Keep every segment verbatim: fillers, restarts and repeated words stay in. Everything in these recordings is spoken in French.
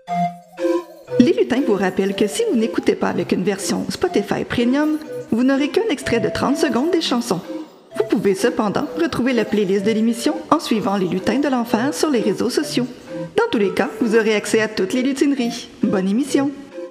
Les lutins vous rappellent que si vous n'écoutez pas avec une version Spotify Premium, vous n'aurez qu'un extrait de trente secondes des chansons. Vous pouvez cependant retrouver la playlist de l'émission en suivant les lutins de l'enfer sur les réseaux sociaux. Dans tous les cas, vous aurez accès à toutes les lutineries. Bonne émission!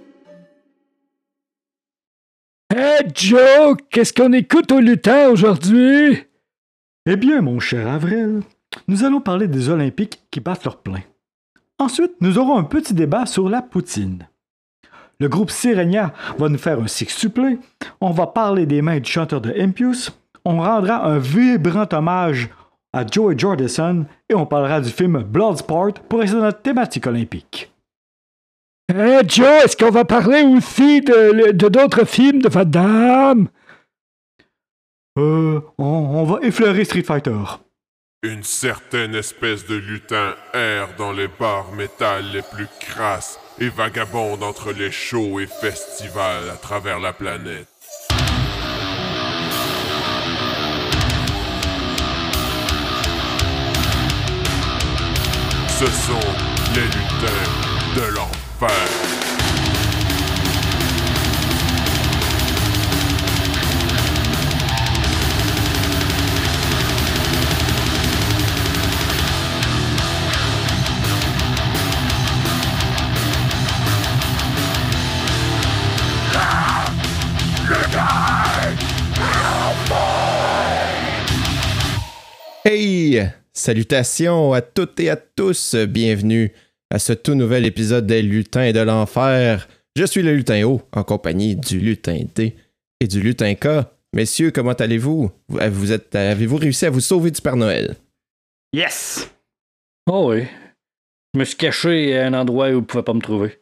Hey Joe, qu'est-ce qu'on écoute aux lutins aujourd'hui? Eh bien, mon cher Avril, nous allons parler des Olympiques qui battent leur plein. Ensuite, nous aurons un petit débat sur la poutine. Le groupe Sirenia va nous faire un sextuplé. On va parler des mains du chanteur de Impious. On rendra un vibrant hommage à Joey Jordison et on parlera du film Bloodsport pour rester dans notre thématique olympique. Hey Joe, est-ce qu'on va parler aussi de, de d'autres films de Van Damme? Euh, on, on va effleurer Street Fighter. Une certaine espèce de lutin erre dans les bars métal les plus crasses et vagabonde entre les shows et festivals à travers la planète. Ce sont les lutins de l'enfer. Hey! Salutations à toutes et à tous, bienvenue à ce tout nouvel épisode des Lutins de l'Enfer. Je suis le Lutin O, en compagnie du Lutin D et du Lutin K. Messieurs, comment allez-vous? Vous êtes, avez-vous réussi à vous sauver du Père Noël? Yes! Oh oui. Je me suis caché à un endroit où vous ne pouvez pas me trouver.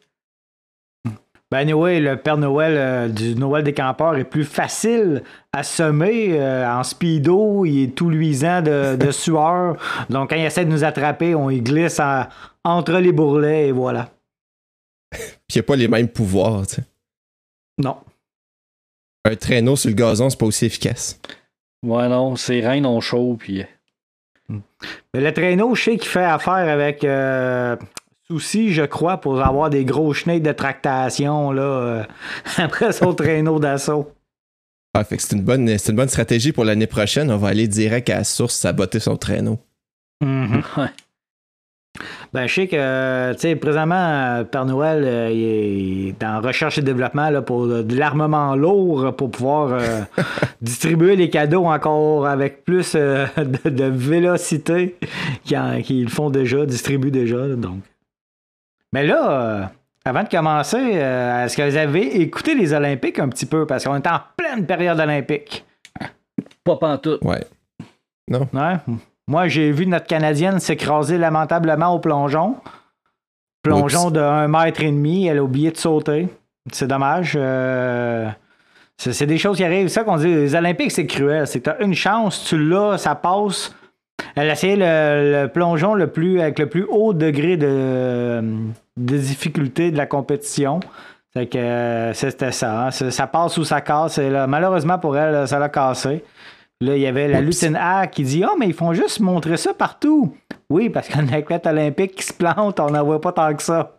Ben anyway, le Père Noël euh, du Noël des campeurs est plus facile à semer euh, en speedo, il est tout luisant de, de sueur. Donc quand il essaie de nous attraper, on y glisse en- entre les bourrelets et voilà. Puis il n'y a pas les mêmes pouvoirs, tu sais. Non. Un traîneau sur le gazon, c'est pas aussi efficace. Ouais, non, ces reines ont chaud, puis... Mais le traîneau, je sais qu'il fait affaire avec euh, Souci, je crois, pour avoir des gros chenilles de tractation là, euh, après son traîneau d'assaut. Ah, fait que c'est une bonne, c'est une bonne stratégie pour l'année prochaine. On va aller direct à la source saboter son traîneau. Mhm. Ouais. Ben, je sais que, tu sais, présentement, euh, Père Noël, euh, il est en recherche et développement là, pour euh, de l'armement lourd pour pouvoir euh, distribuer les cadeaux encore avec plus euh, de, de vélocité qu'ils en- qu'ils le font déjà, distribuent déjà. Là, donc. Mais là, euh, avant de commencer, euh, est-ce que vous avez écouté les Olympiques un petit peu? Parce qu'on est en pleine période olympique. Pas pantoute. Ouais. Non. Ouais. Moi, j'ai vu notre Canadienne s'écraser lamentablement au plongeon. Plongeon Oups. de un mètre et demi. Elle a oublié de sauter. C'est dommage. Euh, c'est, c'est des choses qui arrivent. C'est ça qu'on dit. Les Olympiques, c'est cruel. C'est que t'as une chance, tu l'as, ça passe. Elle a essayé le, le plongeon le plus, avec le plus haut degré de, de difficulté de la compétition. Fait que euh, c'était ça, hein. Ça. Ça passe ou ça casse. Et là, malheureusement pour elle, ça l'a cassé. Là, il y avait la Oups. Lutine A qui dit « Ah, mais ils font juste montrer ça partout. » Oui, parce qu'un athlète olympique qui se plante, on n'en voit pas tant que ça.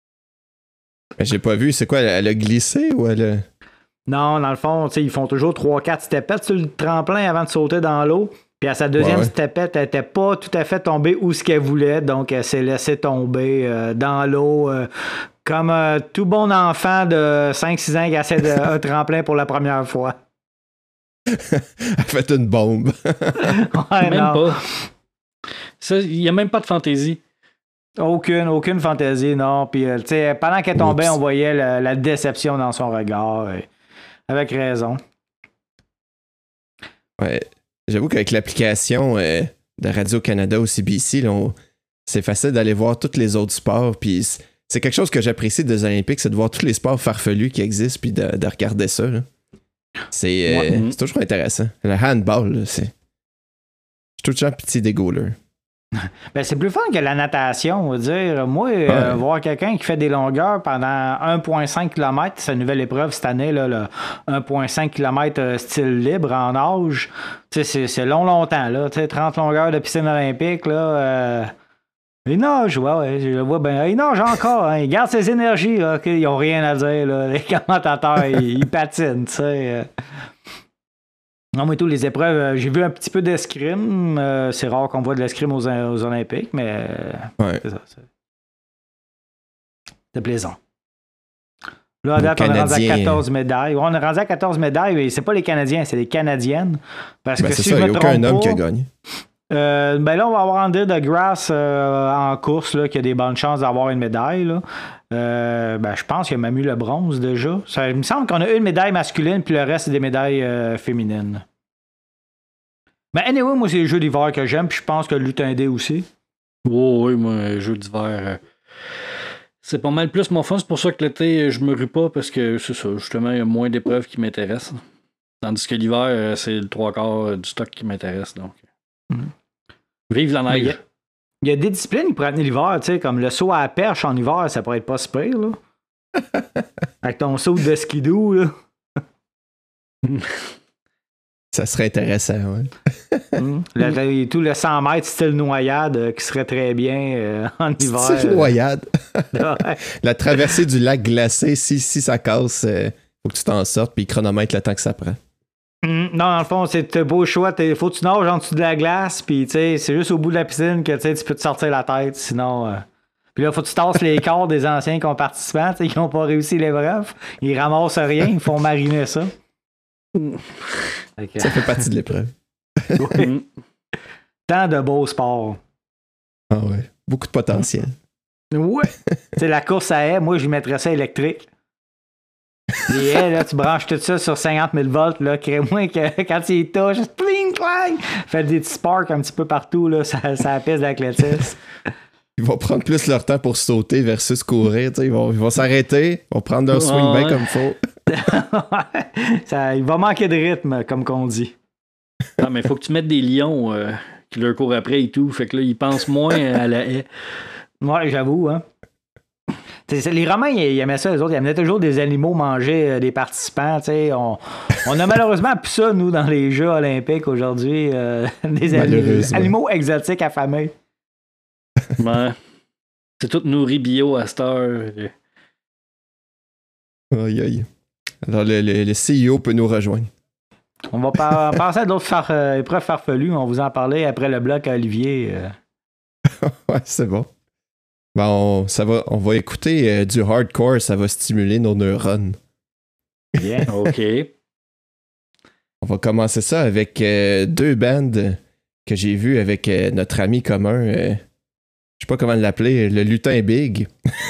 Mais j'ai pas vu, c'est quoi, elle, elle a glissé ou elle a... Non, dans le fond, tu sais, ils font toujours trois quatre stepettes sur le tremplin avant de sauter dans l'eau. Puis à sa deuxième Ouais, ouais. stepette, elle n'était pas tout à fait tombée où ce qu'elle voulait. Donc, elle s'est laissée tomber euh, dans l'eau. euh, comme euh, tout bon enfant de cinq six ans qui essaie de, un tremplin pour la première fois. Elle a fait une bombe. Ouais, Même non. pas. Il n'y a même pas de fantaisie. Aucune, aucune fantaisie, non. Puis, euh, tu sais, pendant qu'elle tombait, Oups. on voyait la, la déception dans son regard. et- avec raison. Ouais. J'avoue qu'avec l'application euh, de Radio-Canada au C B C, là, on- c'est facile d'aller voir tous les autres sports. Puis c'est- c'est quelque chose que j'apprécie des Olympiques, c'est de voir tous les sports farfelus qui existent puis de, de regarder ça. Là. C'est, euh, Ouais. c'est toujours intéressant. Le handball, là, c'est. Je suis tout le temps pitié des goalers. Ben, c'est plus fun que la natation, on va dire. Moi, euh, Ouais. voir quelqu'un qui fait des longueurs pendant un virgule cinq kilomètres, c'est une nouvelle épreuve cette année, là, le un virgule cinq kilomètres euh, style libre en nage. Tu sais, c'est, c'est long, longtemps. Là. Tu sais, trente longueurs de piscine olympique, là, euh, Il nage, ouais, ouais, je le vois bien. Il nage encore, hein, il garde ses énergies, là, okay, ils ont rien à dire, là. Les commentateurs, ils, ils patinent, tu sais. Non, mais tous les épreuves, euh, j'ai vu un petit peu d'escrime. Euh, c'est rare qu'on voit de l'escrime aux, aux Olympiques, mais euh, ouais. c'est ça. C'est, c'est plaisant. Là, à date, on est rendu à quatorze médailles. On est rendu à quatorze médailles, mais c'est pas les Canadiens, c'est les Canadiennes. Parce ben que c'est si ça, je il n'y me a aucun trompe homme pas, qui a gagné. Euh, ben là, on va avoir Andy de Grasse euh, en course, là, qui a des bonnes chances d'avoir une médaille. Là. Euh, ben, je pense qu'il a même eu le bronze déjà. Ça, il me semble qu'on a une médaille masculine, puis le reste, c'est des médailles euh, féminines. Mais anyway, moi, c'est les jeux d'hiver que j'aime, puis je pense que le lutin D aussi. Oh, oui, moi, les jeux d'hiver, euh, c'est pas mal plus mon fun. C'est pour ça que l'été, je me rue pas, parce que c'est ça, justement, il y a moins d'épreuves qui m'intéressent. Tandis que l'hiver, euh, c'est le trois quarts du stock qui m'intéresse. Donc. Mm-hmm. Vive la neige. Il y, y a des disciplines qui pourraient amener l'hiver, tu sais, comme le saut à la perche en hiver, ça pourrait être pas super, là. Avec ton saut de skidoo, là. Ça serait intéressant, ouais. mmh. le, tout le cent mètres style noyade euh, qui serait très bien euh, en hiver. Style euh. noyade. Ouais. La traversée du lac glacé, si, si ça casse, euh, faut que tu t'en sortes, puis chronomètre le temps que ça prend. Mmh, non, dans le fond, c'est un beau choix. Il faut que tu nages en dessous de la glace, puis c'est juste au bout de la piscine que tu peux te sortir la tête, sinon... Euh... Puis là, faut que tu tasses les corps des anciens participants qui n'ont pas réussi l'épreuve. Ils ramassent rien, ils font mariner ça. Ça fait partie de l'épreuve. Oui. Tant de beaux sports. Ah ouais, beaucoup de potentiel. Ouais. Tu sais, la course à haies, moi, je mettrais ça électrique. Les haies, là, tu branches tout ça sur cinquante mille volts, là, crée-moi que quand il touche, pling, pling, fait des petits sparks un petit peu partout, là, ça, ça apaise l'athlétisme. Ils vont prendre plus leur temps pour sauter versus courir, tu sais, ils vont, ils vont s'arrêter, ils vont prendre leur swing oh, bien ouais. comme il faut. Ça, il va manquer de rythme, comme qu'on dit. Non, mais il faut que tu mettes des lions euh, qui leur courent après et tout, fait que là, ils pensent moins à la haie. Ouais, j'avoue, hein. T'sais, les Romains, ils aimaient ça, les autres, ils amenaient toujours des animaux manger euh, des participants. On, on a malheureusement plus ça, nous, dans les Jeux olympiques aujourd'hui. Euh, des animaux, animaux exotiques affamés. Ouais. C'est tout nourri bio à cette heure. Aïe, aïe. Alors, le, le, le C E O peut nous rejoindre. On va par- passer à d'autres far- euh, épreuves farfelues. On vous en parlait après le bloc à Olivier. Euh. Ouais, c'est bon. Bon, ça va, on va écouter euh, du hardcore, ça va stimuler nos neurones. Bien. OK. On va commencer ça avec euh, deux bandes que j'ai vues avec euh, notre ami commun, euh, je sais pas comment l'appeler, le lutin Big.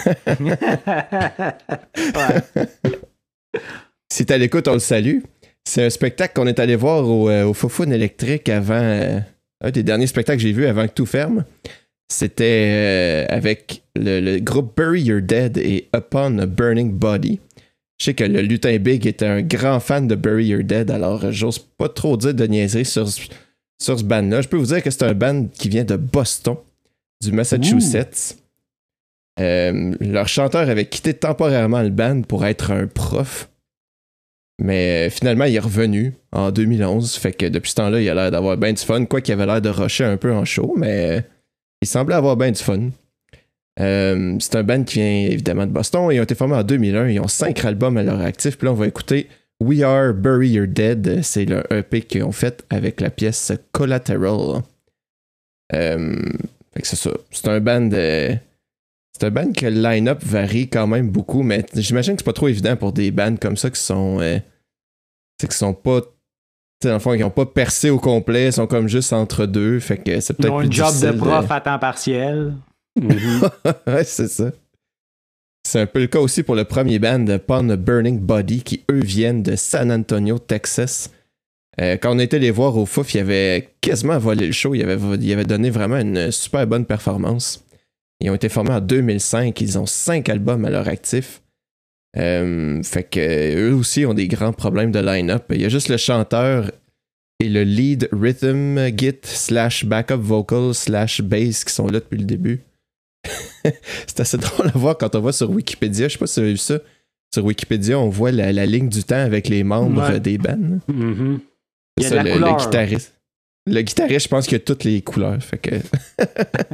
Ouais. Si t'es à l'écoute, on le salue. C'est un spectacle qu'on est allé voir au, euh, au Foufoune électrique avant, euh, un des derniers spectacles que j'ai vu avant que tout ferme. C'était euh, avec le, le groupe Bury Your Dead et Upon a Burning Body. Je sais que le lutin Big était un grand fan de Bury Your Dead, alors j'ose pas trop dire de niaiserie sur, sur ce band-là. Je peux vous dire que c'est un band qui vient de Boston, du Massachusetts. Euh, leur chanteur avait quitté temporairement le band pour être un prof. Mais euh, finalement, il est revenu en deux mille onze. Fait que depuis ce temps-là, il a l'air d'avoir bien du fun. Quoi qu'il avait l'air de rusher un peu en show, mais... Euh, il semblait avoir bien du fun. Euh, c'est un band qui vient évidemment de Boston. Ils ont été formés en deux mille un. Ils ont cinq albums à leur actif. Puis là, on va écouter We Are Bury Your Dead. C'est le E P qu'ils ont fait avec la pièce Collateral. Euh, fait que c'est ça. C'est un band. Euh, c'est un band que le line-up varie quand même beaucoup. Mais j'imagine que c'est pas trop évident pour des bands comme ça qui sont. Euh, qui sont pas. Dans le fond, ils n'ont pas percé au complet, ils sont comme juste entre deux, fait que c'est peut-être Ils ont plus un job de difficile prof à temps partiel. Ouais, c'est ça. C'est un peu le cas aussi pour le premier band, Upon a Burning Body, qui eux viennent de San Antonio, Texas. Euh, quand on était les voir au Fouf, ils avaient quasiment volé le show, ils avaient, ils avaient donné vraiment une super bonne performance. Ils ont été formés en deux mille cinq, ils ont cinq albums à leur actif. Euh, fait que eux aussi ont des grands problèmes de line-up. Il y a juste le chanteur et le lead rhythm git slash backup vocal slash bass qui sont là depuis le début. C'est assez drôle à voir quand on va sur Wikipédia. Je sais pas si vous avez vu ça. Sur Wikipédia, on voit la, la ligne du temps avec les membres ouais. des bands. Mm-hmm. Il y a ça, de la le, couleur. le guitariste. Le guitariste, je pense qu'il a toutes les couleurs. Fait que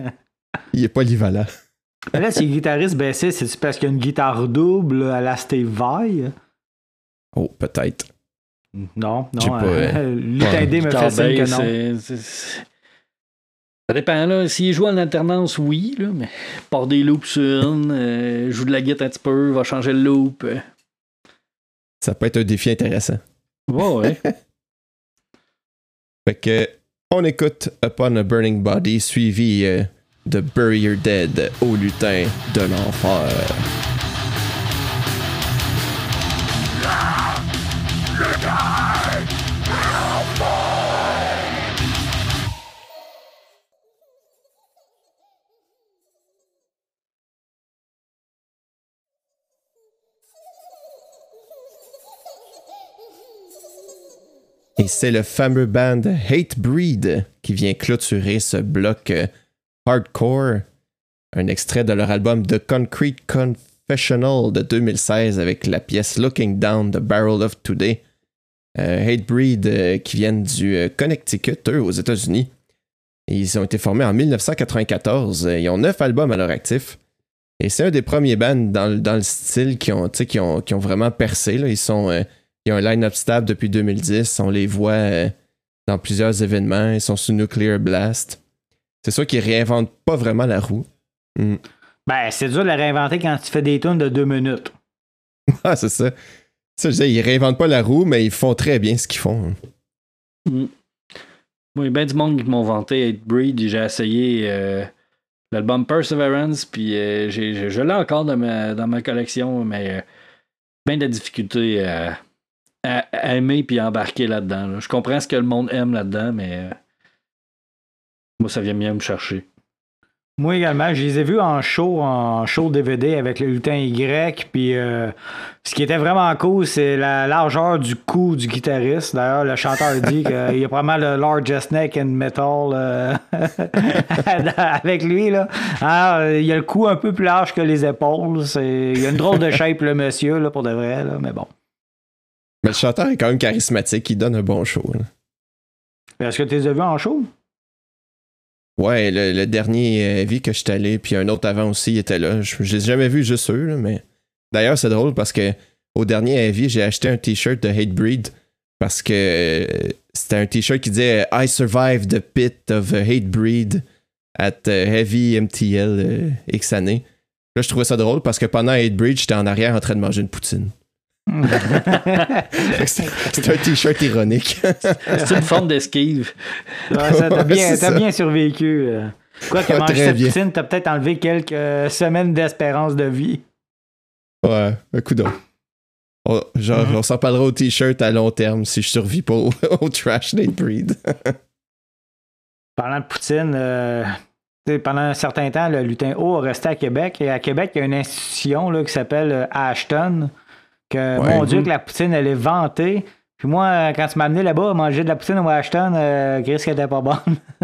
Il est polyvalent. Mais là, si le guitariste baissé, c'est-tu parce qu'il y a une guitare double à la Steve Vai? Oh, peut-être. Non, Je sais non. pas, Euh, hein. Lutin D me Guitar fait signe que bass, non. c'est- c'est- c'est- Ça dépend, là. S'il joue en alternance, oui, là, mais part des loops sur une, euh, joue de la guitare un petit peu, va changer le loop. euh. Ça peut être un défi intéressant. Ouais, ouais. Fait que, on écoute Upon a Burning Body, suivi euh, de Bury Your Dead au lutin de l'enfer. Et c'est le fameux band Hatebreed qui vient clôturer ce bloc euh, hardcore. Un extrait de leur album The Concrete Confessional de deux mille seize avec la pièce Looking Down the Barrel of Today. Euh, Hatebreed euh, qui viennent du euh, Connecticut, eux, aux États-Unis. Et ils ont été formés en dix-neuf cent quatre-vingt-quatorze. Ils ont neuf albums à leur actif. Et c'est un des premiers bands dans, le- dans le style qui ont, tu sais, qui ont, qui ont vraiment percé. Là. Ils sont... euh, Ils ont un line-up stable depuis deux mille dix. On les voit euh, dans plusieurs événements. Ils sont sous Nuclear Blast. C'est sûr qu'ils réinventent pas vraiment la roue. Mm. Ben, c'est dur de la réinventer quand tu fais des tunes de deux minutes. Ah, c'est ça. Ça, je disais, ils réinventent pas la roue, mais ils font très bien ce qu'ils font. Mm. Moi, il y a bien du monde qui m'ont vanté Hatebreed. J'ai essayé euh, l'album Perseverance, puis euh, j'ai, j'ai- je l'ai encore dans ma, dans ma collection, mais euh, bien de la difficulté à, à- à aimer puis embarquer là-dedans. là. Je comprends ce que le monde aime là-dedans, mais euh, moi, ça vient bien me chercher. Moi également, je les ai vus en show, en show D V D avec le lutin Y. Puis euh, ce qui était vraiment cool, c'est la largeur du cou du guitariste. D'ailleurs, le chanteur dit qu'il y a probablement le largest neck in metal euh, avec lui. Là. Alors, il a le cou un peu plus large que les épaules. C'est... Il a une drôle de shape, le monsieur, là, pour de vrai. Là, mais bon. Mais le chanteur est quand même charismatique. Il donne un bon show. Là. Est-ce que tu les as vus en show? Ouais, le, le dernier euh, vie que je suis allé, puis un autre avant aussi, il était là. Je, je les ai jamais vus juste eux, là, mais... D'ailleurs, c'est drôle parce que au dernier avis, j'ai acheté un t-shirt de Hatebreed parce que euh, c'était un t-shirt qui disait I survived the pit of Hatebreed at uh, Heavy M T L euh, X années. Là, je trouvais ça drôle parce que pendant Hatebreed, j'étais en arrière en train de manger une poutine. C'est un t-shirt ironique. C'est une forme d'esquive. Ouais, ça, t'as, Ouais, bien, c'est t'as ça. bien survécu. euh. Quoi que Ah, manger très cette bien. poutine, t'as peut-être enlevé quelques semaines d'espérance de vie. Ouais, un coup d'eau. On, genre, Mhm. on s'en parlera au t-shirt à long terme si je survis pas au, au trash Hatebreed. Parlant de poutine, euh, tu sais, pendant un certain temps, le lutin haut a resté à Québec. Et à Québec, il y a une institution là, qui s'appelle euh, Ashton. Que, Ouais. mon Dieu, que la poutine, elle est vantée. Puis moi, euh, quand tu m'as amené là-bas à manger de la poutine au Ashton, euh, Chris, qu'elle était pas bonne.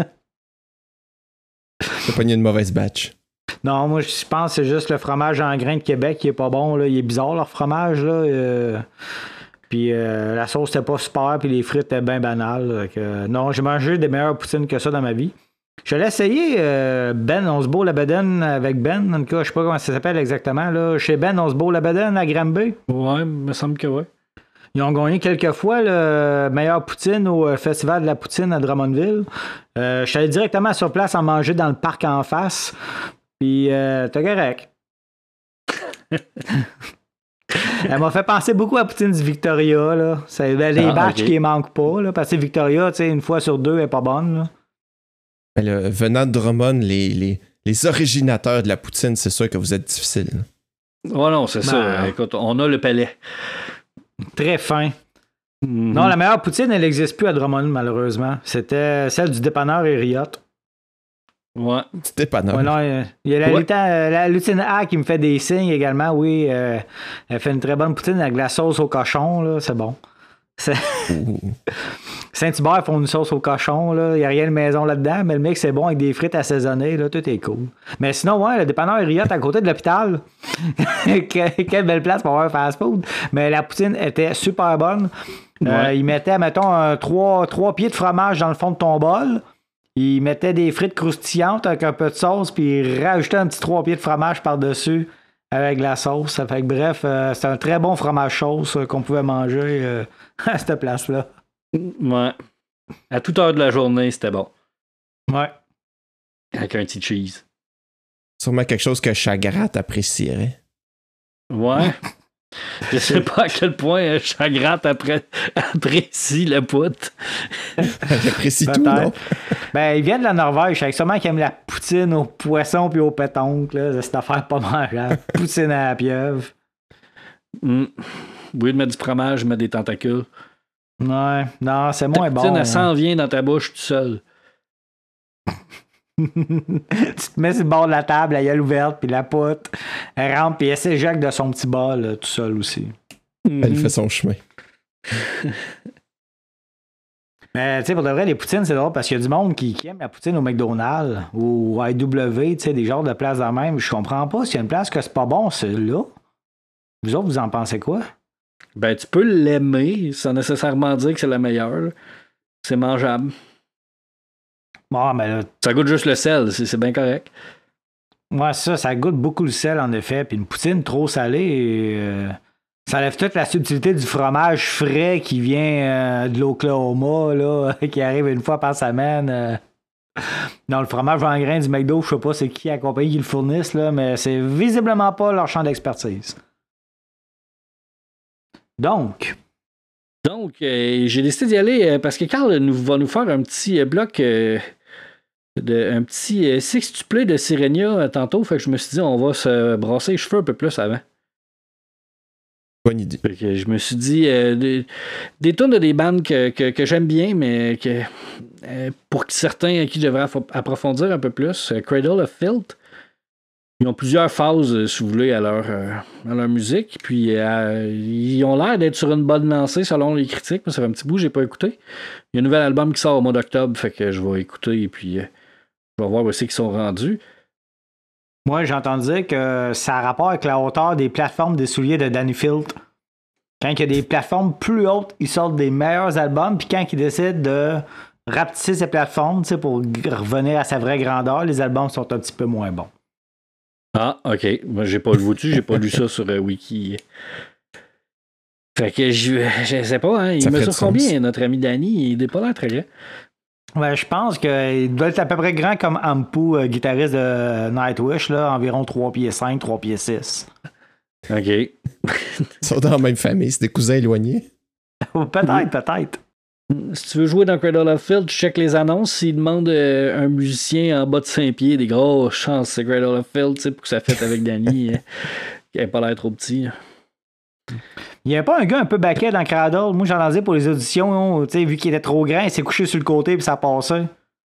T'as pogné une mauvaise batch. Non, moi, je pense que c'est juste le fromage en grain de Québec qui est pas bon. Là. Il est bizarre, leur fromage. Là. Euh, Puis euh, la sauce, c'était pas super. Puis les frites étaient bien banales. Donc, euh, non, j'ai mangé des meilleures poutines que ça dans ma vie. Je l'ai essayé, euh, Ben, on se bourre la bedaine avec Ben. En tout cas, je sais pas comment ça s'appelle exactement. Là. Chez Ben, on se bourre la bedaine à Granby. Ouais, il me semble que ouais. Ils ont gagné quelques fois le meilleur poutine au euh, Festival de la poutine à Drummondville. Euh, je suis allé directement sur place en manger dans le parc en face. Puis, euh, t'es correct. Elle m'a fait penser beaucoup à Poutine du Victoria. Là. C'est ben, les Ah, batchs ok. qui ne manquent pas. Là, parce que Victoria, tu sais, une fois sur deux, elle n'est pas bonne. Là. Mais là, venant de Drummond, les, les, les originateurs de la poutine, c'est sûr que vous êtes difficile. Ouais, non, c'est Ben, ça. Écoute, on a le palais. Très fin. Mhm. Non, la meilleure poutine, elle n'existe plus à Drummond, malheureusement. C'était celle du dépanneur Hériote. Ouais. C'était pas Ouais, normal. non, euh, il y a la, Ouais. lutin- euh, la lutine A qui me fait des signes également. Oui, euh, elle fait une très bonne poutine avec de la sauce au cochon. Là, c'est bon. C'est- Saint-Hubert font une sauce au cochon. Là. Il n'y a rien de maison là-dedans, mais le mix c'est bon avec des frites assaisonnées. Là. Tout est cool. Mais sinon, ouais, le dépanneur Hériote à côté de l'hôpital. Que- Quelle belle place pour avoir un fast-food. Mais la poutine était super bonne. Euh, Ouais. ils mettaient, mettons, un trois, trois pieds de fromage dans le fond de ton bol. il mettait des frites croustillantes avec un peu de sauce, puis il rajoutait un petit trois pieds de fromage par-dessus avec la sauce. Ça fait que bref, euh, c'est un très bon fromage sauce euh, qu'on pouvait manger euh, à cette place-là. Ouais. À toute heure de la journée, c'était bon. Ouais. Avec un petit cheese. Sûrement quelque chose que Chagrat apprécierait. Ouais. Je sais pas à quel point Chagrat appré- apprécie le poutre. J'apprécie tout, non? Ben, il vient de la Norvège. Avec sûrement qu'il aime la poutine au poisson puis au pétoncle. Là. Cette affaire pas mangeable. Poutine à la pieuvre. Mm. Au lieu de mettre du fromage, je mets des tentacules. Ouais. Non, c'est moins bon. La poutine, elle s'en vient dans ta bouche tout seul. Tu te mets sur le bord de la table, la gueule ouverte, puis la poutre, elle rentre, puis elle s'éjecte de son petit bol, là, tout seul aussi. Elle fait son chemin. Mais tu sais, pour de vrai, les poutines, c'est drôle parce qu'il y a du monde qui, qui aime la poutine au McDonald's ou au I W, tu sais, des genres de places de même. Je comprends pas. S'il y a une place que c'est pas bon, c'est là. Vous autres, vous en pensez quoi? Ben, tu peux l'aimer sans nécessairement dire que c'est la meilleure. Là. C'est mangeable. Bon, mais là, ça goûte juste le sel, c'est, c'est bien correct. Ouais, ça, ça goûte beaucoup le sel, en effet. Puis une poutine trop salée, euh, ça enlève toute la subtilité du fromage frais qui vient euh, de l'Oklahoma, là, qui arrive une fois par semaine. Euh, dans le fromage en grains du McDo, je sais pas c'est qui la compagnie qui le fournisse, là, mais c'est visiblement pas leur champ d'expertise. Donc... Donc, euh, j'ai décidé d'y aller euh, parce que Carl nous, va nous faire un petit euh, bloc, euh, de, un petit euh, sextuplé de Sirenia euh, tantôt. Fait que je me suis dit, on va se brasser les cheveux un peu plus avant. Bonne idée. Fait que je me suis dit, euh, des, des tunes de des bandes que, que, que j'aime bien, mais que euh, pour certains à qui je devrais aff- approfondir un peu plus, euh, Cradle of Filth. Ils ont plusieurs phases, euh, si vous voulez, à leur, euh, à leur musique. Puis euh, ils ont l'air d'être sur une bonne lancée selon les critiques. Moi, ça fait un petit bout, j'ai pas écouté. Il y a un nouvel album qui sort au mois d'octobre, fait que je vais écouter et puis euh, je vais voir où c'est qu'ils sont rendus. Moi, j'ai entendu dire que ça a rapport avec la hauteur des plateformes des souliers de Danny Filth. Quand il y a des plateformes plus hautes, ils sortent des meilleurs albums. Puis quand ils décident de rapetisser ces plateformes, pour revenir à sa vraie grandeur, les albums sont un petit peu moins bons. Ah, ok. Moi, j'ai pas le vois-tu, j'ai pas lu ça sur euh, Wiki. Fait que je, je sais pas, hein. Il Ça mesure ferait combien, sens. notre ami Danny? Il n'est pas l'air très grand. Ouais, je pense qu'il doit être à peu près grand comme Ampu, euh, guitariste de Nightwish, là, environ trois pieds cinq, trois pieds six. Ok. Ils sont dans la même famille, c'est des cousins éloignés. peut-être, peut-être. Si tu veux jouer dans Cradle of Filth, tu check les annonces. S'ils demandent euh, un musicien en bas de cinq pieds, des grosses chances, c'est Cradle of Filth, pour que ça fête avec Danny, euh, qui n'a pas l'air trop petit. Il n'y avait pas un gars un peu baquet dans Cradle. Moi, j'en ai pour les auditions, vu qu'il était trop grand, il s'est couché sur le côté et ça passait.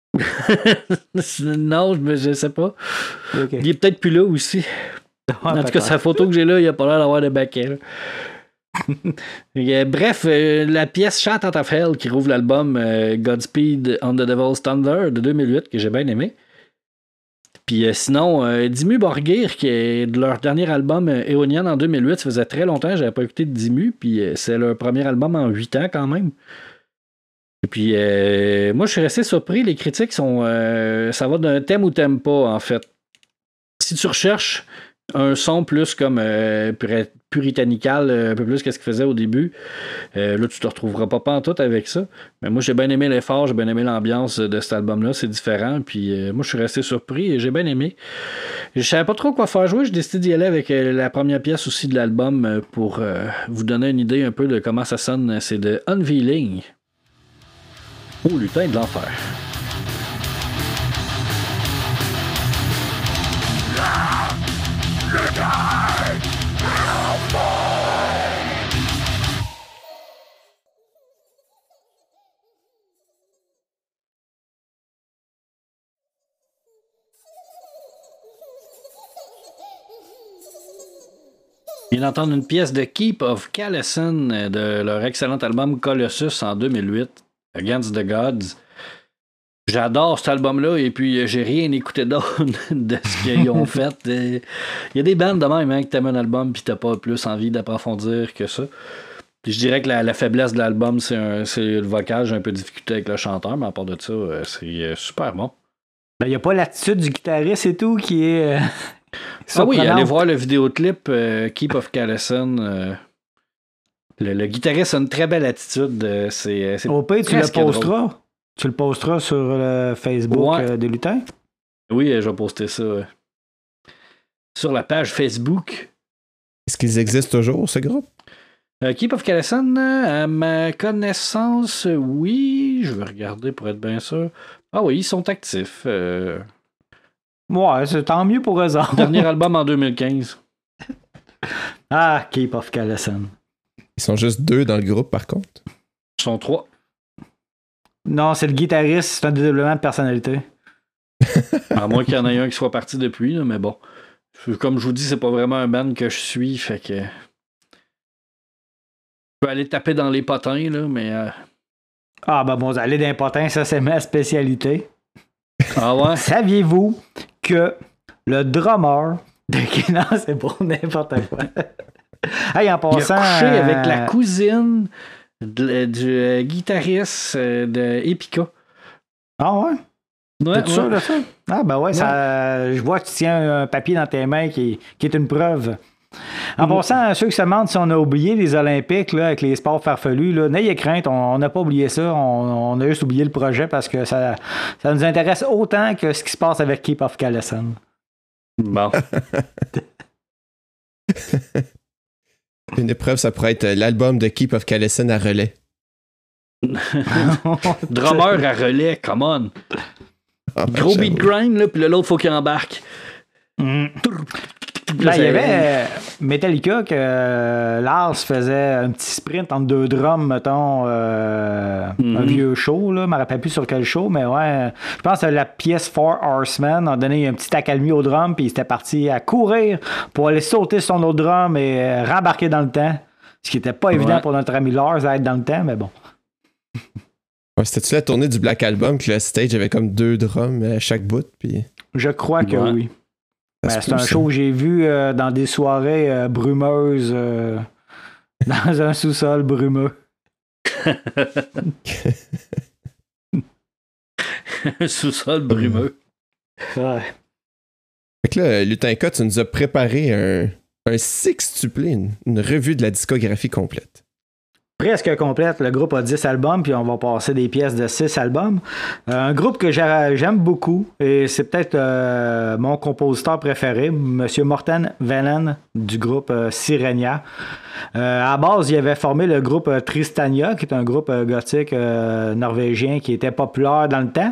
Non, je, je sais pas. Okay. Il est peut-être plus là aussi. Ouais, en tout cas, sa photo que j'ai là, il a pas l'air d'avoir de baquet. Là. Et, euh, bref, euh, la pièce Chat Out of Hell qui rouvre l'album euh, Godspeed on the Devil's Thunder de deux mille huit que j'ai bien aimé. Puis euh, sinon, euh, Dimmu Borgir, qui est de leur dernier album euh, Aeonian en deux mille huit, ça faisait très longtemps que j'avais pas écouté de Dimmu, puis euh, c'est leur premier album en huit ans quand même. Et puis euh, moi je suis resté surpris, les critiques sont euh, ça va d'un thème ou t'aimes pas en fait. Si tu recherches un son plus comme euh, pur- puritanical, euh, un peu plus qu'est-ce qu'il faisait au début. Euh, là, tu te retrouveras pas pantoute avec ça. Mais moi, j'ai bien aimé l'effort, j'ai bien aimé l'ambiance de cet album-là. C'est différent. Puis euh, moi, je suis resté surpris et j'ai bien aimé. Je savais pas trop quoi faire jouer. J'ai décidé d'y aller avec euh, la première pièce aussi de l'album euh, pour euh, vous donner une idée un peu de comment ça sonne. C'est de Unveiling. Oh, lutin de l'enfer. Il entend une pièce de Keep of Callison de leur excellent album Colossus en deux mille huit, Against the Gods. J'adore cet album-là et puis j'ai rien écouté d'autre de ce qu'ils ont fait. Il y a des bandes de même hein, que t'aimes un album puis t'as pas plus envie d'approfondir que ça. Puis je dirais que la, la faiblesse de l'album, c'est, un, c'est le vocal. J'ai un peu de difficulté avec le chanteur, mais à part de ça, euh, c'est euh, super bon. Ben, il n'y a pas l'attitude du guitariste et tout qui est. Euh, ah oui, allez voir le vidéoclip euh, Keep of Callison. Euh, le, le guitariste a une très belle attitude. Euh, c'est, c'est Au pire, tu le posteras. Drôle. Tu le posteras sur le Facebook ouais. euh, des lutins? Oui, je vais poster ça euh, sur la page Facebook. Est-ce qu'ils existent toujours, ce groupe? Euh, Keep of Callison, à ma connaissance, oui. Je vais regarder pour être bien sûr. Ah oui, ils sont actifs. Euh... Ouais, c'est tant mieux pour eux autres. Dernier album en deux mille quinze. Ah, Keep of Callison. Ils sont juste deux dans le groupe, par contre? Ils sont trois. Non, c'est le guitariste, c'est un dédoublement de personnalité. À moins qu'il y en ait un qui soit parti depuis, là, mais bon. Comme je vous dis, c'est pas vraiment un band que je suis, fait que... Je peux aller taper dans les potins, là, mais... Euh... Ah, ben bon, aller dans les potins, ça, c'est ma spécialité. Ah ouais? Saviez-vous que le drummer de... Non, c'est pour n'importe quoi. Hey, en passant... Il a couché euh... avec la cousine de, du euh, guitariste euh, de Epica. Ah ouais? Ouais, T'es ouais. sûr de ça? Ah ben ouais, ouais. Ça, je vois que tu tiens un papier dans tes mains qui, qui est une preuve. En mmh. passant, ceux qui se demandent si on a oublié les Olympiques là, avec les sports farfelus, là, n'ayez crainte, on n'a pas oublié ça. On, on a juste oublié le projet parce que ça, ça nous intéresse autant que ce qui se passe avec Keep of Callison. Bon. Une épreuve, ça pourrait être l'album de Keep of Callison à relais. Drummer à relais, come on. Ah, ben, gros beat grind, là, puis l'autre, faut qu'il embarque. Mm. Ben, il y avait euh, Metallica que euh, Lars faisait un petit sprint entre deux drums, mettons, euh, mm-hmm. un vieux show, là, je me rappelle plus sur quel show, mais ouais, je pense que la pièce Four Horsemen a donné un petit accalmie au drum, puis il était parti à courir pour aller sauter sur son autre drum et euh, rembarquer dans le temps, ce qui n'était pas évident ouais. pour notre ami Lars à être dans le temps, mais bon. Ouais, c'était-tu la tournée du Black Album que le stage avait comme deux drums à chaque bout? Puis... Je crois que ouais. oui. Ben, c'est un ça. show que j'ai vu euh, dans des soirées euh, brumeuses, euh, dans un sous-sol brumeux. Un sous-sol brumeux. Ouais. Fait que là, Lutinka, tu nous as préparé un, un sextuplé, une, une revue de la discographie complète. Presque complète. Le groupe a dix albums, puis on va passer des pièces de six albums. Euh, un groupe que j'aime beaucoup, et c'est peut-être euh, mon compositeur préféré, M. Morten Venen, du groupe euh, Sirenia. Euh, à la base, il avait formé le groupe euh, Tristania, qui est un groupe euh, gothique euh, norvégien qui était populaire dans le temps.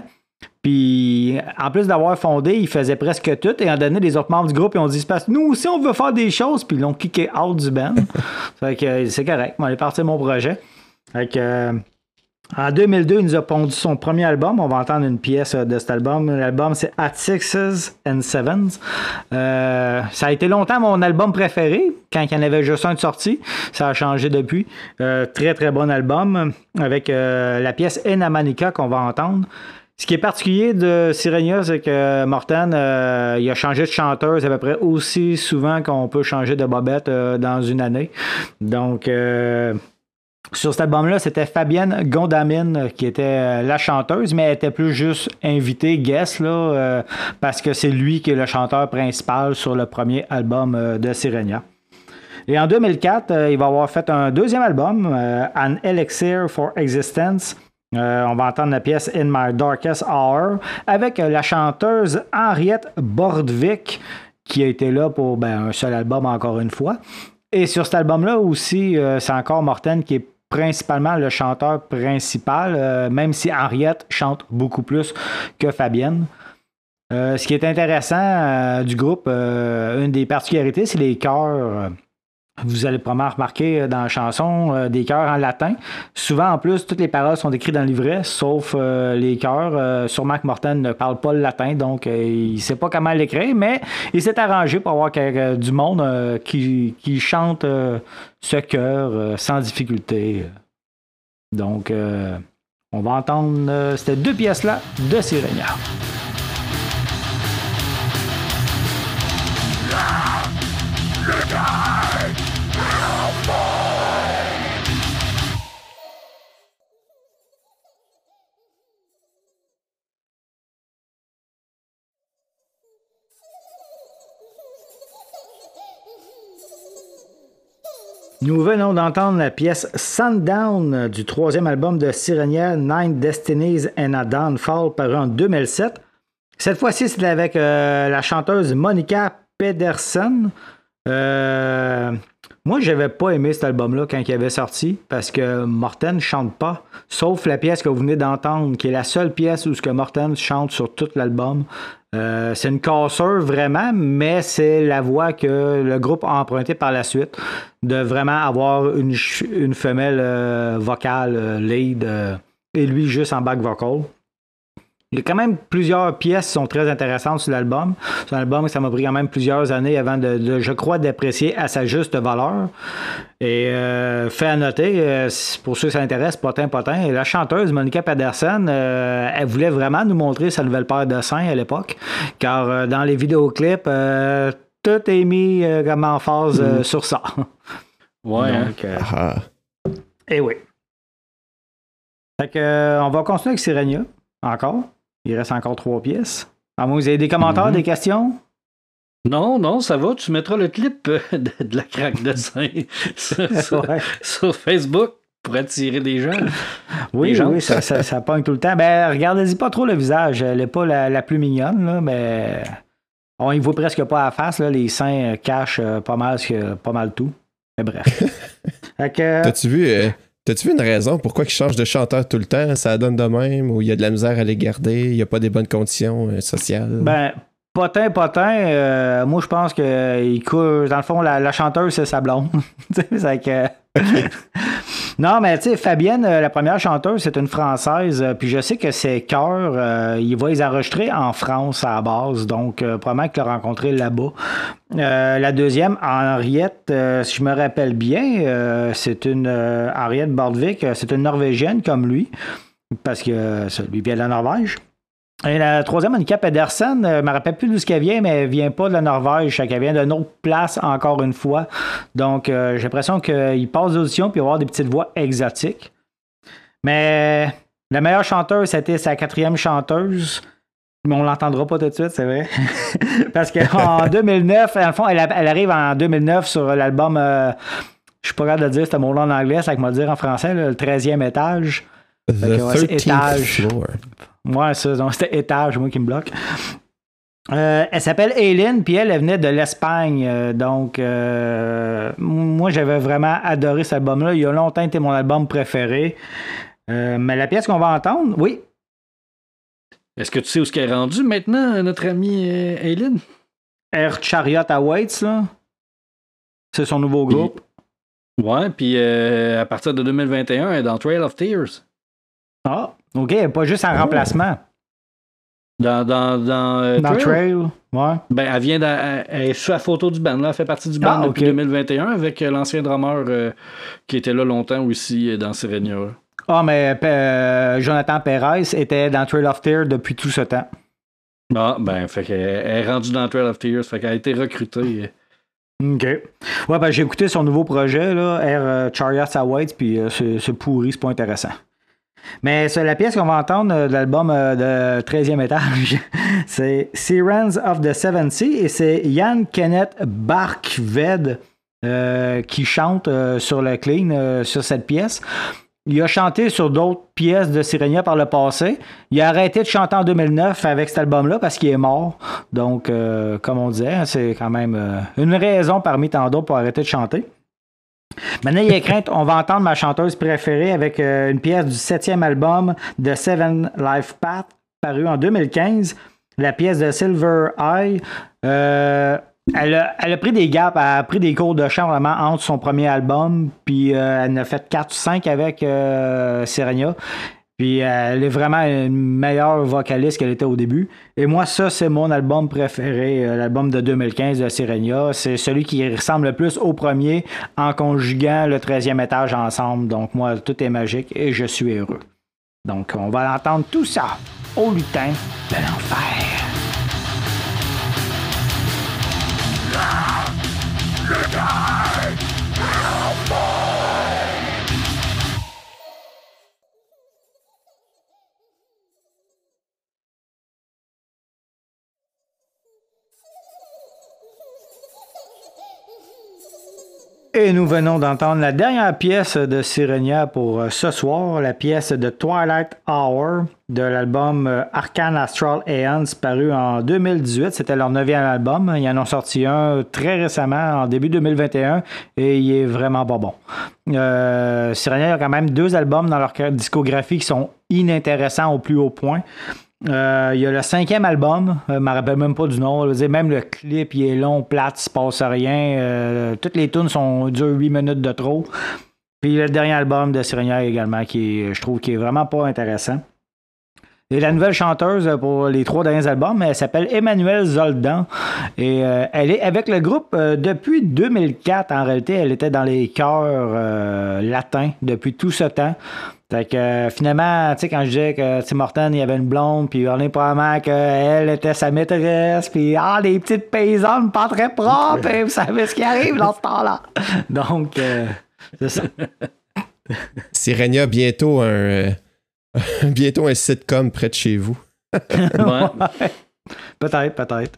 Puis, en plus d'avoir fondé, il faisait presque tout. Et en donné, les autres membres du groupe, ils ont dit, c'est parce que nous aussi, on veut faire des choses. Puis, ils l'ont kické out du band. Fait que c'est correct. On est parti de mon projet. Fait que, euh, en deux mille deux, il nous a pondu son premier album. On va entendre une pièce de cet album. L'album, c'est At Sixes and Sevens. Euh, ça a été longtemps mon album préféré, quand il y en avait juste un de sorti. Ça a changé depuis. Euh, très, très bon album. Avec euh, la pièce Enamanica qu'on va entendre. Ce qui est particulier de Sirenia, c'est que Morten, euh, il a changé de chanteuse à peu près aussi souvent qu'on peut changer de bobette euh, dans une année. Donc, euh, sur cet album-là, c'était Fabienne Gondamine qui était euh, la chanteuse, mais elle était plus juste invitée, guest, là, euh, parce que c'est lui qui est le chanteur principal sur le premier album euh, de Sirenia. Et en deux mille quatre, euh, il va avoir fait un deuxième album, euh, An Elixir for Existence. Euh, on va entendre la pièce In My Darkest Hour avec euh, la chanteuse Henriette Bordvik qui a été là pour ben, un seul album encore une fois. Et sur cet album-là aussi, euh, c'est encore Morten qui est principalement le chanteur principal, euh, même si Henriette chante beaucoup plus que Fabienne. Euh, ce qui est intéressant euh, du groupe, euh, une des particularités, c'est les chœurs. Vous allez probablement remarquer dans la chanson euh, des chœurs en latin. Souvent, en plus, toutes les paroles sont écrites dans le livret, sauf euh, les chœurs. Euh, sûrement que Morten ne parle pas le latin, donc euh, il ne sait pas comment l'écrire, mais il s'est arrangé pour avoir euh, du monde euh, qui, qui chante euh, ce chœur euh, sans difficulté. Donc, euh, on va entendre euh, ces deux pièces-là de Sirenia. Le Nous venons d'entendre la pièce Sundown du troisième album de Sirenia, Nine Destinies and a Downfall, paru en deux mille sept. Cette fois-ci, c'était avec euh, la chanteuse Monica Pedersen. Euh, moi, j'avais pas aimé cet album-là quand il avait sorti, parce que Morten chante pas, sauf la pièce que vous venez d'entendre, qui est la seule pièce où ce que Morten chante sur tout l'album. Euh, c'est une casseur vraiment, mais c'est la voix que le groupe a empruntée par la suite, de vraiment avoir une, une femelle euh, vocale euh, lead euh, et lui juste en back vocal. Il y a quand même plusieurs pièces qui sont très intéressantes sur l'album. C'est un album que ça m'a pris quand même plusieurs années avant de, de je crois, d'apprécier à sa juste valeur. Et euh, fait à noter, euh, pour ceux que ça intéresse, potin, potin, la chanteuse Monica Pedersen, euh, elle voulait vraiment nous montrer sa nouvelle paire de seins à l'époque, car euh, dans les vidéoclips, euh, tout est mis euh, comme en phase euh, mmh. sur ça. Ouais. Donc, euh, ah. Et oui. Fait que, euh, on va continuer avec Sirenia, encore. Il reste encore trois pièces. À moins que vous ayez des commentaires, mm-hmm. des questions? Non, non, ça va. Tu mettras le clip de, de la craque de sein sur, sur, ouais. sur Facebook pour attirer des gens. Oui, des gens. oui, ça, ça, ça pogne tout le temps. Ben, regardez-y pas trop le visage. Elle n'est pas la, la plus mignonne, là, mais on y voit presque pas à la face. Là. Les seins cachent pas mal, pas mal tout. Mais bref. Fait que... T'as-tu vu... Euh... T'as-tu vu une raison pourquoi ils changent de chanteur tout le temps? Ça donne de même ou il y a de la misère à les garder? Il n'y a pas des bonnes conditions euh, sociales? Ben, potin, potin, euh, moi je pense que il coule, dans le fond, la, la chanteuse, c'est sa blonde. c'est que... Non, mais tu sais, Fabienne, la première chanteuse, c'est une Française. Puis je sais que ses chœurs, euh, il va les enregistrer en France à la base. Donc, euh, probablement qu'il l'a rencontré là-bas. Euh, la deuxième, Henriette, euh, si je me rappelle bien, euh, c'est une euh, Henriette Bordvik, c'est une Norvégienne comme lui. Parce que euh, lui vient de la Norvège. Et la troisième, Monica Pedersen, je ne me rappelle plus d'où ce qu'elle vient, mais elle ne vient pas de la Norvège. Elle vient d'une autre place, encore une fois. Donc, euh, j'ai l'impression qu'il passe d'audition puis il va avoir des petites voix exotiques. Mais la meilleure chanteuse, c'était sa quatrième chanteuse. Mais on ne l'entendra pas tout de suite, c'est vrai. Parce qu'en deux mille neuf, dans le fond, elle, elle arrive en deux mille neuf sur l'album, euh, je ne suis pas capable de dire ce mot-là en anglais, ça va me dire en français, là, le treizième étage. The que, ouais, étage. Floor. Ouais, ça, donc c'était étage, moi qui me bloque. Euh, elle s'appelle Aileen, puis elle, elle venait de l'Espagne. Euh, donc, euh, moi, j'avais vraiment adoré cet album-là. Il y a longtemps, c'était mon album préféré. Euh, mais la pièce qu'on va entendre, oui. Est-ce que tu sais où est-ce qu'elle est rendue maintenant, notre amie euh, Aileen? Air Chariot Awaits, là. C'est son nouveau groupe. Puis, ouais, puis euh, à partir de deux mille vingt et un, elle est dans Trail of Tears. Ah, OK, pas juste en oh. remplacement. Dans, dans, dans, euh, dans Trail. Trail, ouais. Ben, elle vient elle, elle est sur la photo du band, là. Elle fait partie du band ah, depuis okay. deux mille vingt et un avec euh, l'ancien drummer euh, qui était là longtemps aussi euh, dans Sirenia. Ah, mais euh, Jonathan Perez était dans Trail of Tears depuis tout ce temps. Ah, ben, fait qu'elle est rendue dans Trail of Tears, fait qu'elle a été recrutée. OK. Ouais, ben, j'ai écouté son nouveau projet, là, Air euh, Chariots Awaits, puis euh, c'est, c'est pourri, c'est pas intéressant. Mais c'est la pièce qu'on va entendre de l'album de treizième étage. C'est Sirens of the Seven Sea et c'est Jan Kenneth Barkved euh, qui chante euh, sur le clean, euh, sur cette pièce. Il a chanté sur d'autres pièces de Sirenia par le passé. Il a arrêté de chanter en deux mille neuf avec cet album-là parce qu'il est mort. Donc, euh, comme on disait, c'est quand même euh, une raison parmi tant d'autres pour arrêter de chanter. Maintenant, il y a crainte, on va entendre ma chanteuse préférée avec euh, une pièce du septième album de Seven Life Path, paru en deux mille quinze. La pièce de Silver Eye. Euh, elle, a, elle a pris des gaps, elle a pris des cours de chant vraiment entre son premier album, puis euh, elle en a fait quatre ou cinq avec euh, Sirenia. Puis elle est vraiment une meilleure vocaliste qu'elle était au début. Et moi, ça, c'est mon album préféré, l'album de deux mille quinze de Sirenia. C'est celui qui ressemble le plus au premier en conjuguant le treizième étage ensemble. Donc moi, tout est magique et je suis heureux. Donc on va entendre tout ça au lutin de l'enfer. Et nous venons d'entendre la dernière pièce de Sirenia pour euh, ce soir, la pièce de Twilight Hour de l'album euh, Arcane Astral Aeons paru en deux mille dix-huit. C'était leur neuvième album. Ils en ont sorti un très récemment, en début deux mille vingt et un, et il est vraiment pas bon. Euh, Sirenia a quand même deux albums dans leur discographie qui sont inintéressants au plus haut point. Euh, il y a le cinquième album, je ne me rappelle même pas du nom. Je veux dire, même le clip, il est long, plate, il se passe rien. Euh, toutes les tunes sont durent huit minutes de trop. Puis le dernier album de Sirenia également, qui est, je trouve qui est vraiment pas intéressant. Et la nouvelle chanteuse pour les trois derniers albums, elle s'appelle Emmanuelle Zoldan. Et euh, elle est avec le groupe euh, depuis deux mille quatre. En réalité, elle était dans les chœurs euh, latins depuis tout ce temps. Fait que euh, finalement, tu sais, quand je disais que Tim Horton, il y avait une blonde, puis on est probablement qu'elle était sa maîtresse, puis ah, les petites paysannes pas très propres, et vous savez ce qui arrive dans ce temps-là. Donc, euh, c'est ça. Sirenia, bientôt un, euh, bientôt un sitcom près de chez vous. Ouais. Peut-être, peut-être.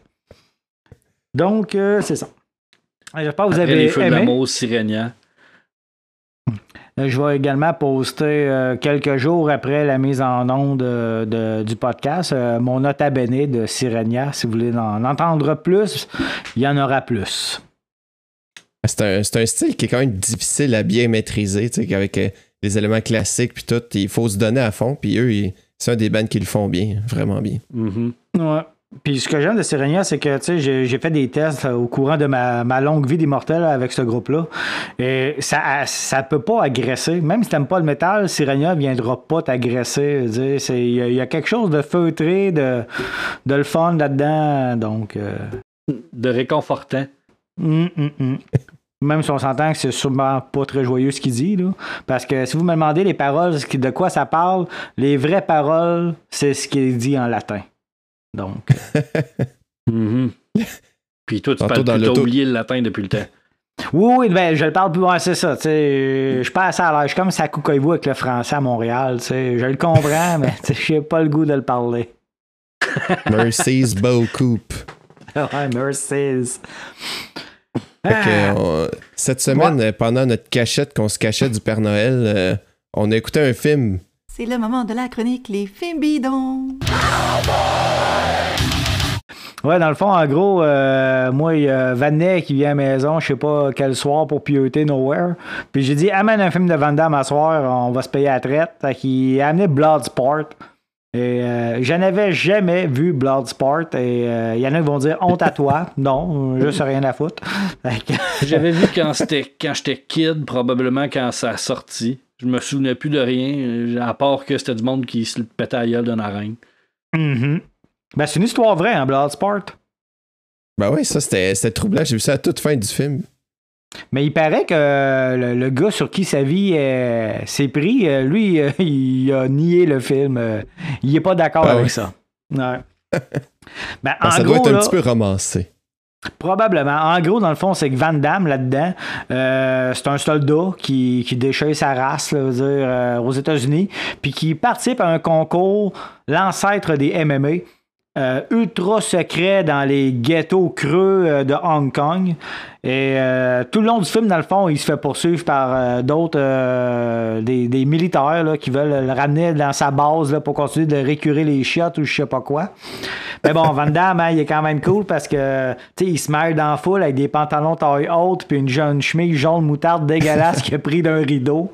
Donc, euh, c'est ça. J'espère que vous Après avez les feux aimé. de l'amour, Sirenia. Je vais également poster euh, quelques jours après la mise en onde de, de, du podcast euh, mon nota bene de Sirenia. Si vous voulez en entendre plus, il y en aura plus. C'est un, c'est un style qui est quand même difficile à bien maîtriser, tu sais, avec euh, les éléments classiques puis tout, il faut se donner à fond, puis eux, ils, c'est un des bands qui le font bien, vraiment bien. Mm-hmm. Ouais. Puis ce que j'aime de Sirenia, c'est que tu sais, j'ai, j'ai fait des tests au courant de ma, ma longue vie d'immortel avec ce groupe-là. Et ça ça peut pas agresser. Même si t'aimes pas le métal, Sirenia viendra pas t'agresser. Il y, y a quelque chose de feutré, de, de le fun là-dedans. Donc. Euh... De réconfortant. Mm, mm, mm. Même si on s'entend que c'est sûrement pas très joyeux ce qu'il dit, là. Parce que si vous me demandez les paroles, de quoi ça parle, les vraies paroles, c'est ce qu'il dit en latin. Donc. Mm-hmm. Puis toi, tu Tantôt parles dans plus, t'as l'auto. oublié le latin depuis le temps. Oui, oui, ben, je le parle plus, ouais, c'est ça, tu sais, je suis pas assez à l'aise, je suis comme Sakou Koivu avec le français à Montréal, tu sais, je le comprends, mais tu sais, j'ai pas le goût de le parler. Mercies beaucoup. Ouais, merci. Fait que, on- cette semaine, euh, pendant notre cachette qu'on se cachait du Père Noël, euh, on a écouté un film. C'est le moment de la chronique Les films bidons. Ouais, dans le fond, en gros, euh, moi, il y a Vanet qui vient à la maison, je sais pas quel soir pour pieuter nowhere. Puis j'ai dit, amène un film de Van Damme à soir, on va se payer à la traite. Fait qu'il a amené Bloodsport. Et euh, je n'avais jamais vu Bloodsport. Et il euh, y en a qui vont dire honte à toi. Non, juste rien à foutre. Fait que- J'avais vu quand c'était quand j'étais kid, probablement quand ça a sorti. Je me souvenais plus de rien, à part que c'était du monde qui se le pétait à la gueule d'une arène. Mhm. Ben, c'est une histoire vraie, hein, Bloodsport. Ben oui, ça, c'était, c'était troublant. J'ai vu ça à toute fin du film. Mais il paraît que le, le gars sur qui sa vie euh, s'est pris, euh, lui, euh, il a nié le film. Euh, il est pas d'accord Ah avec oui. ça. Ouais. Ben, Ben, en ça gros, doit être un là, petit peu romancé. probablement. En gros, dans le fond, c'est que Van Damme, là-dedans, euh, c'est un soldat qui, qui déchire sa race, là, veut dire, euh, aux États-Unis, puis qui participe à un concours, l'ancêtre des M M A. Euh, ultra secret dans les ghettos creux euh, de Hong Kong. Et euh, tout le long du film, dans le fond, il se fait poursuivre par euh, d'autres, euh, des, des militaires là, qui veulent le ramener dans sa base là, pour continuer de récurer les chiottes ou je sais pas quoi. Mais bon, Van Damme, hein, il est quand même cool parce que tu sais, il se mêle dans la foule avec des pantalons taille haute puis une, jeune chemise jaune moutarde dégueulasse qui a pris d'un rideau.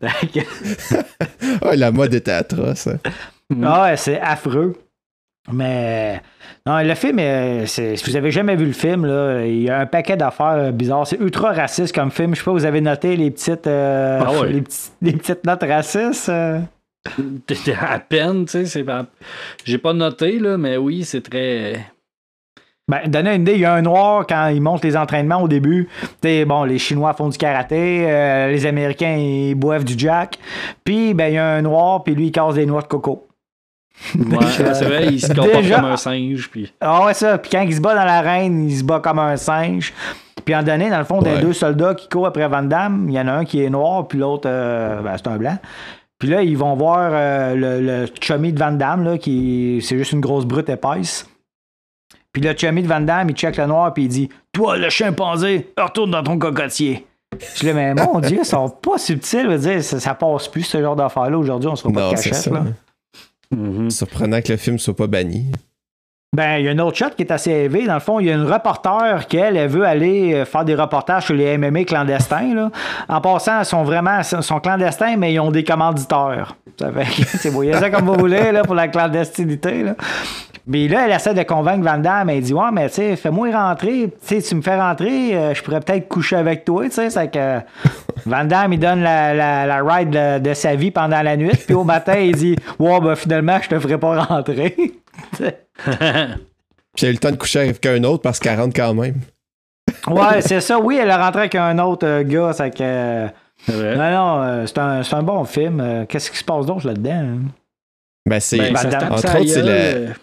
Ah, la mode était atroce. hein. Ah ouais, c'est affreux. Mais non, le film, euh, c'est, si vous avez jamais vu le film, là, il y a un paquet d'affaires bizarres. C'est ultra raciste comme film. Je sais pas, vous avez noté les petites, euh, Ah ouais. les, petits- les petites notes racistes. euh? T'étais à peine, tu sais, c'est pas... J'ai pas noté, là, mais oui, c'est très... Ben, donner une idée, il y a un noir quand il monte les entraînements au début. T'sais, bon, les Chinois font du karaté, euh, les Américains ils boivent du Jack. Puis ben il y a un noir, puis lui il casse des noix de coco. Ouais, c'est vrai, il se comporte Déjà- comme un singe, puis... Ah ouais, ça. Puis quand il se bat dans l'arène, il se bat comme un singe. Puis en donné, dans le fond, des Ouais. deux soldats qui courent après Van Damme, il y en a un qui est noir, puis l'autre, euh, ben, c'est un blanc. Puis là, ils vont voir euh, le, le chummy de Van Damme, là, qui c'est juste une grosse brute épaisse. Puis le chummy de Van Damme, il check le noir, puis il dit « Toi, le chimpanzé, retourne dans ton cocotier. » Je dis, mais mon Dieu, ils sont pas subtils. Je veux dire, ça, ça passe plus, ce genre d'affaires-là. Aujourd'hui, on se fera pas Non, de c'est cachette. ça. Là. Mhm. Surprenant que le film soit pas banni. Ben, il y a une autre shot qui est assez élevée. Dans le fond, il y a une reporter qui, elle, elle veut aller faire des reportages sur les M M A clandestins. Là. En passant, ils sont vraiment ils sont clandestins, mais ils ont des commanditeurs. Ça fait que, c'est voyez ça comme vous voulez là, pour la clandestinité. Là. Mais là, elle essaie de convaincre Van Damme. Elle dit, ouais, mais tu sais, fais-moi rentrer. Tu sais, tu me fais rentrer, euh, je pourrais peut-être coucher avec toi. Tu sais, c'est que Van Damme, il donne la, la, la ride de, de sa vie pendant la nuit. Puis au matin, il dit, ouais, ben finalement, je te ferai pas rentrer. Puis elle a eu le temps de coucher avec un autre parce qu'elle rentre quand même. Ouais, c'est ça. Oui, elle a rentré avec un autre euh, gars. C'est que. euh, Ouais. Non, non, euh, c'est un, c'est un bon film. Euh, Qu'est-ce qui se passe d'autre là-dedans? Hein? Ben, c'est. Ben, ça Van se Damme, tape entre sa autres, c'est gueule, la- euh,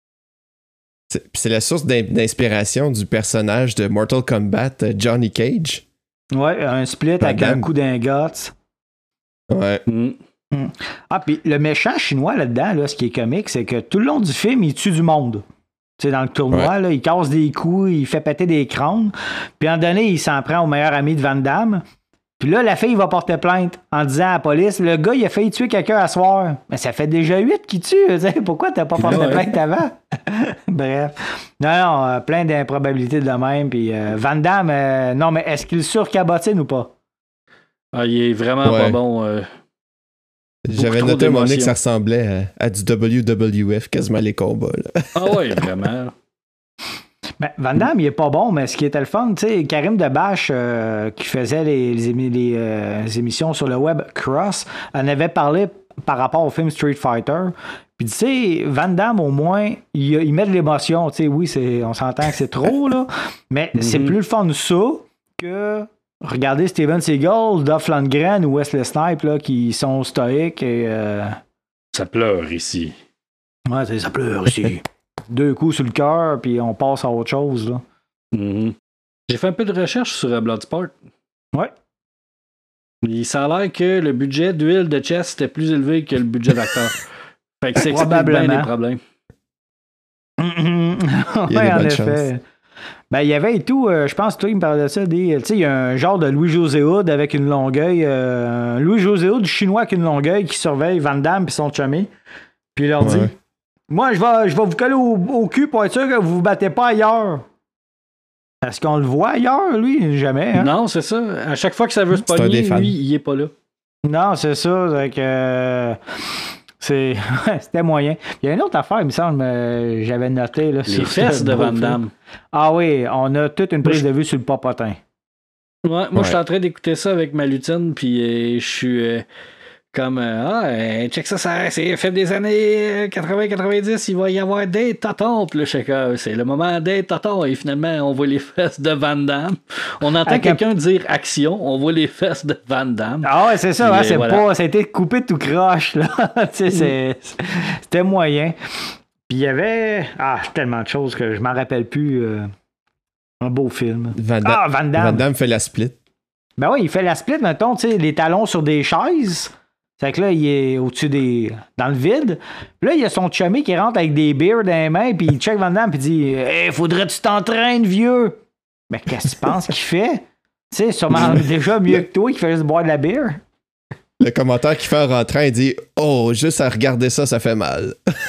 c'est c'est la source d'in- d'inspiration du personnage de Mortal Kombat, euh, Johnny Cage. Ouais, un split Van avec un Damme. coup d'un guts. Ouais. mm. Ah, puis le méchant chinois là-dedans, là, ce qui est comique, c'est que tout le long du film, il tue du monde. Tu sais, dans le tournoi, là, il casse des coups, il fait péter des crânes. Puis, en donné, il s'en prend au meilleur ami de Van Damme. Puis là, la fille va porter plainte en disant à la police, le gars, il a failli tuer quelqu'un à soir. Mais ça fait déjà huit qu'il tue. Tu sais, pourquoi t'as pas porté Ouais. plainte avant? Bref. Non, non, euh, plein d'improbabilités de même. Puis euh, Van Damme, euh, non, mais est-ce qu'il surcabotine ou pas? Ah, il est vraiment Ouais. pas bon. euh. J'avais trop noté à un moment donné que d'émotions. ça ressemblait à, à du W W F, quasiment les combats. Là. Ah ouais, vraiment. Ben, Van Damme, il est pas bon, mais ce qui était le fun, tu sais, Karim Debache, euh, qui faisait les, les, émi- les, euh, les émissions sur le web Cross, en avait parlé par rapport au film Street Fighter. Puis, tu sais, Van Damme, au moins, il, il met de l'émotion. Tu sais, oui, c'est, on s'entend que c'est trop, là, mais c'est plus le fun ça que regarder Steven Seagal, Dolph Lundgren ou Wesley Snipes, là, qui sont stoïques et... euh, Ça pleure ici. Ouais, c'est- ça pleure aussi. Deux coups sur le cœur, puis on passe à autre chose, là. Mhm. J'ai fait un peu de recherche sur euh, Bloodsport. Ouais. Il ça a l'air que le budget d'huile de chest était plus élevé que le budget d'acteur. Fait que c'est explique bien Probablement. des problèmes. Mhm. Il y a Ouais, des en bonnes effet. Ben, il y avait et tout, euh, je pense, toi, il me parlait de ça, des, tu sais, il y a un genre de Louis-José Hood avec une longueuil, euh, un Louis-José Hood chinois avec une longueuil qui surveille Van Damme et son chummy, puis il leur dit, Ouais. moi, je vais, je vais vous coller au, au cul pour être sûr que vous vous battez pas ailleurs. Est-ce qu'on le voit ailleurs, lui? Jamais, hein? Non, c'est ça. À chaque fois que ça veut se C'est un des pogner, fans. lui, il est pas là. Non, c'est ça. C'est que, euh, c'est, c'était moyen. Il y a une autre affaire, il me semble, euh, j'avais noté. Là, Les sur fesses ce de gros Van film. Damme. Ah oui, on a toute une prise Moi, de vue sur le popotin. Ouais, moi, Ouais. je suis en train d'écouter ça avec ma lutine, puis euh, je suis euh, comme euh, ah, euh, check ça, ça c'est fait des années quatre-vingts quatre-vingt-dix, il va y avoir des totons. Puis là, je suis comme, c'est le moment des totons. Et finalement, on voit les fesses de Van Damme. On entend Avec un- quelqu'un dire action, on voit les fesses de Van Damme. Ah ouais, c'est ça, Puis, hein, euh, c'est voilà. pas, ça a été coupé tout croche, là. Tu sais, c'est- c'était moyen. Puis il y avait, ah, tellement de choses que je m'en rappelle plus. euh, un beau film. Van, Da- Ah, Van Damme. Van Damme fait la split. Ben oui, il fait la split, mettons, tu sais, les talons sur des chaises. C'est que là, il est au-dessus des. dans le vide. Puis là, il y a son chummy qui rentre avec des beers dans les mains, puis il check Van Damme, puis il dit hey, faudrait que tu t'entraînes, vieux. Mais qu'est-ce que tu penses qu'il fait? Tu sais, sûrement déjà mieux que toi qui fait juste boire de la bière. Le commentaire qu'il fait en rentrant, il dit oh, juste à regarder ça, ça fait mal.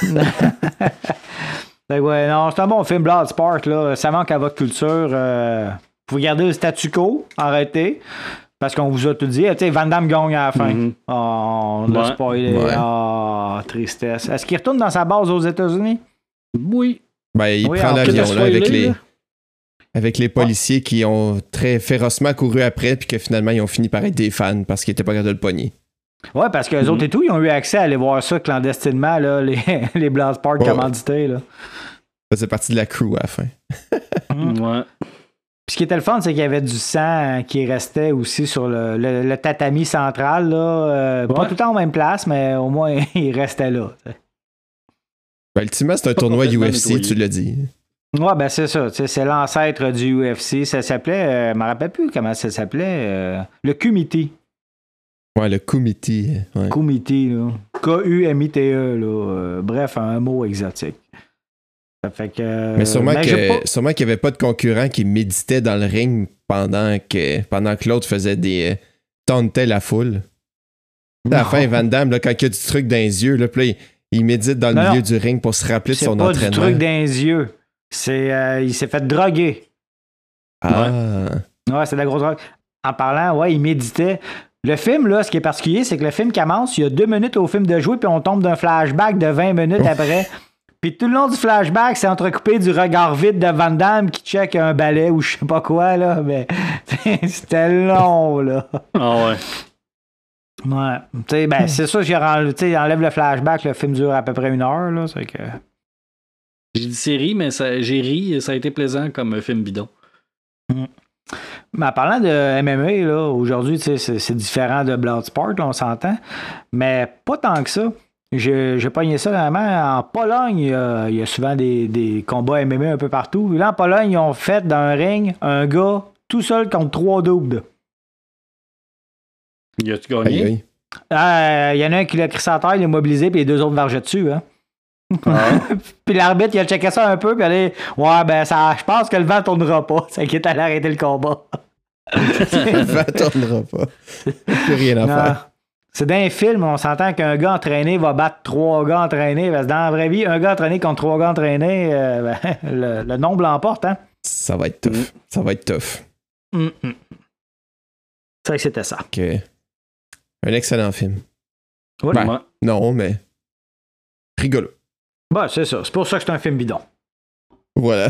Fait que ouais, non, c'est un bon film, Bloodsport, là. Ça manque à votre culture. Euh, vous pouvez garder le statu quo, arrêtez. Parce qu'on vous a tout dit. Tu sais, Van Damme gagne à la fin. Mhm. Oh, on l'a Ouais. spoilé. Ouais. Ah, tristesse. Est-ce qu'il retourne dans sa base aux États-Unis? Oui. Ben, il Oui, prend alors, l'avion que là, avec, spoilé, les, là. avec les policiers qui ont très férocement couru après, puis que finalement, ils ont fini par être des fans parce qu'ils étaient pas capables de le pogner. Ouais, parce que les autres et tout, ils ont eu accès à aller voir ça clandestinement, là, les, les Bloodsport Ouais. commandités. Là. Ça faisait partie de la crew à la fin. Ouais. Puis ce qui était le fun, c'est qu'il y avait du sang qui restait aussi sur le, le- le tatami central. Là, euh, Pas Ouais. tout le temps en même place, mais au moins, il restait là. t'sais. Ben, ultimement, c'est un Pas tournoi complètement U F C, nettoyé. tu l'as dit. Ouais, ben c'est ça. tu sais, C'est l'ancêtre du U F C. Ça s'appelait, euh, je me rappelle plus comment ça s'appelait, euh, le Kumite. Ouais, le committee. Ouais. Kumite, là. K U M I T E, là. Euh, bref, un mot exotique. Ça fait que. Mais sûrement mais j'ai que- pas- sûrement qu'il n'y avait pas de concurrent qui méditait dans le ring pendant que, pendant que l'autre faisait des. Euh, tauntait la foule. À la fin, Van Damme, là, quand il y a du truc dans les yeux, là, puis là, il, il médite dans le non, milieu non. du ring pour se rappeler de son entraînement. entraînement. C'est pas du truc dans les yeux. C'est, euh, il s'est fait droguer. Ah. Ouais, ouais c'est de la grosse drogue. En parlant, ouais, il méditait. Le film, là, ce qui est particulier, c'est que le film commence, il y a deux minutes au film de jouer, puis on tombe d'un flashback de vingt minutes après. Puis tout le long du flashback, c'est entrecoupé du regard vide de Van Damme qui check un balai ou je sais pas quoi, là. Mais c'était long, là. Ah ouais. Ouais. Tu sais, ben, c'est ça, j'ai enlève le flashback, le film dure à peu près une heure, là. C'est que. J'ai dit série, mais ça, j'ai ri, ça a été plaisant comme film bidon. Mm. Mais en parlant de M M A, là, aujourd'hui, c'est, c'est différent de Bloodsport, là, on s'entend. Mais pas tant que ça. J'ai, j'ai pogné ça vraiment. En Pologne, il y a, il y a souvent des, des combats M M A un peu partout. Et là, en Pologne, ils ont fait dans un ring un gars tout seul contre trois doubles. Y a-tu gagné? Aïe, aïe. Ah, il y en a un qui l'a crissé à terre, il l'a mobilisé, puis les deux autres vargeaient dessus. Hein. Ah. Puis l'arbitre, il a checké ça un peu, puis allé, ouais, ben, ça, je pense que le vent tournera pas. C'est qu'il est allé arrêter le combat. Le vent tournera pas. Plus rien à Non. faire. C'est dans un film, on s'entend qu'un gars entraîné va battre trois gars entraînés. Parce que dans la vraie vie, un gars entraîné contre trois gars entraînés, euh, ben, le, le nombre l'emporte. Hein? Ça va être tough. Mm. Ça va être tough. Mm-mm. C'est vrai que c'était ça. Ok. Un excellent film. Ouais, Ben, ouais. Non, mais rigolo. Ben, c'est ça. C'est pour ça que c'est un film bidon. Voilà.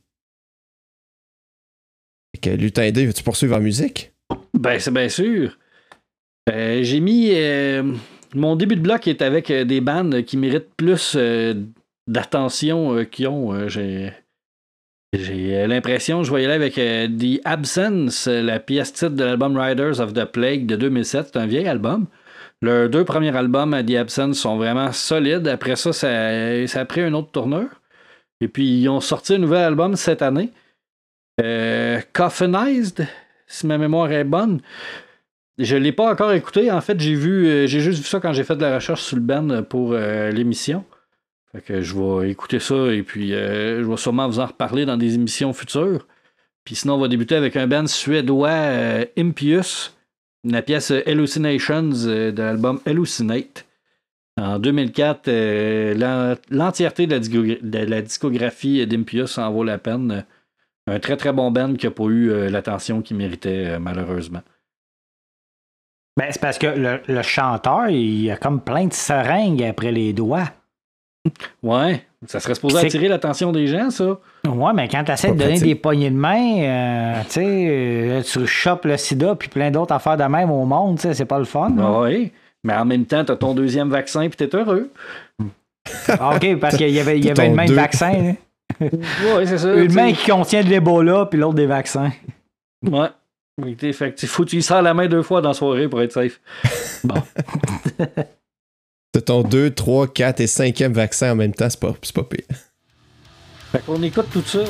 Ok, Lutin D, veux-tu poursuivre en musique? Ben, c'est bien sûr. Euh, j'ai mis... Euh, mon début de bloc est avec euh, des bandes qui méritent plus euh, d'attention euh, qu'ils ont. Euh, j'ai... J'ai l'impression, je voyais là avec euh, The Absence, la pièce titre de l'album Riders of the Plague de deux mille sept. C'est un vieil album. Leurs deux premiers albums à The Absence sont vraiment solides. Après ça, ça, ça a pris une autre tournure. Et puis, ils ont sorti un nouvel album cette année. Euh, Coffinized, si ma mémoire est bonne. Je ne l'ai pas encore écouté. En fait, j'ai vu, euh, j'ai juste vu ça quand j'ai fait de la recherche sur le band pour euh, l'émission. Fait que je vais écouter ça et puis euh, je vais sûrement vous en reparler dans des émissions futures. Puis sinon, on va débuter avec un band suédois, euh, Impius, la pièce Hallucinations euh, de l'album Hallucinate. En deux mille quatre, euh, l'entièreté de la, discogra- de la discographie d'Impius en vaut la peine. Un très très bon band qui n'a pas eu euh, l'attention qu'il méritait, euh, malheureusement. Ben, c'est parce que le, le chanteur, il a comme plein de seringues après les doigts. Ouais, ça serait supposé C'est... attirer l'attention des gens, ça. Ouais, mais quand tu essaies de donner pratique. Des poignées de main, euh, tu sais, euh, tu chopes le sida puis plein d'autres affaires de même au monde, tu sais, c'est pas le fun. Ah oui, mais en même temps, t'as ton deuxième vaccin puis t'es heureux. Ah, OK, parce qu'il y avait, il y avait une main deux. De vaccin. Oui, c'est ça. Une main qui contient de l'Ebola puis l'autre des vaccins. Ouais. Fait que faut que tu y sers la main deux fois dans la soirée pour être safe. Bon. T'as ton deux, trois, quatre et cinquième vaccin en même temps, c'est pas, c'est pas pire. Fait qu'on écoute tout ça.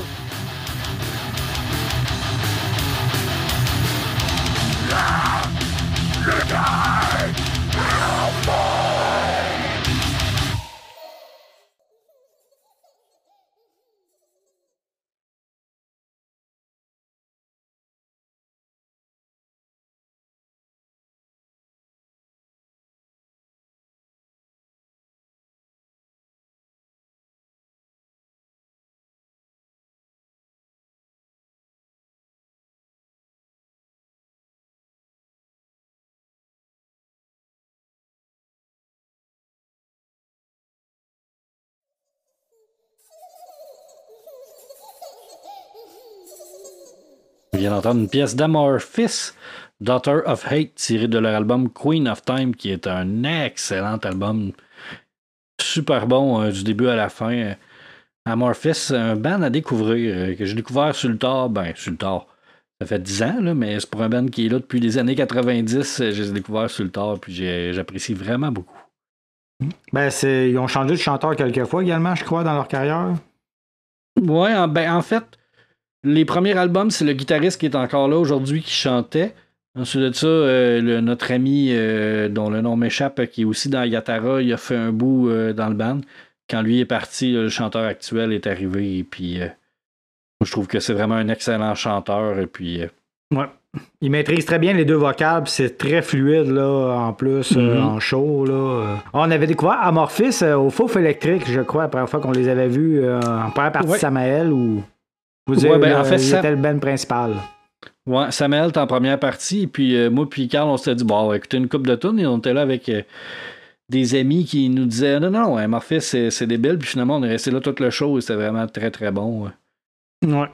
On vient d'entendre une pièce d'Amorphis, Daughter of Hate, tirée de leur album Queen of Time, qui est un excellent album. Super bon euh, du début à la fin. Amorphis, un band à découvrir, euh, que j'ai découvert sur le tard. Ben, sur le tard. Ça fait dix ans, là, mais c'est pour un band qui est là depuis les années quatre-vingt-dix. Je les ai découverts sur le tard, puis j'ai, j'apprécie vraiment beaucoup. Ben, c'est, ils ont changé de chanteur quelques fois également, je crois, dans leur carrière. Ouais, en, ben, en fait, les premiers albums, c'est le guitariste qui est encore là aujourd'hui qui chantait. Ensuite de ça, euh, le, notre ami, euh, dont le nom m'échappe, qui est aussi dans Yatara, il a fait un bout euh, dans le band. Quand lui est parti, le chanteur actuel est arrivé. Et puis, euh, je trouve que c'est vraiment un excellent chanteur. Et puis, euh, Ouais. Il maîtrise très bien les deux vocales, puis c'est très fluide, là, en plus, Mm-hmm. euh, en show, là. On avait découvert Amorphis euh, au Fouf électrique, je crois, la première fois qu'on les avait vus, euh, en première partie Ouais. de Samael, ou... Vous Ouais, dire, ben, là, en fait, il ça- était le band principal. Ouais, Samuel était en première partie, puis euh, moi puis Carl, on s'était dit, bon, on va écouter une coupe de tunes, et on était là avec euh, des amis qui nous disaient, non, non, Amorphis, c'est, c'est débile, puis finalement, on est resté là tout le show, et c'était vraiment très, très bon. Ouais. Ouais.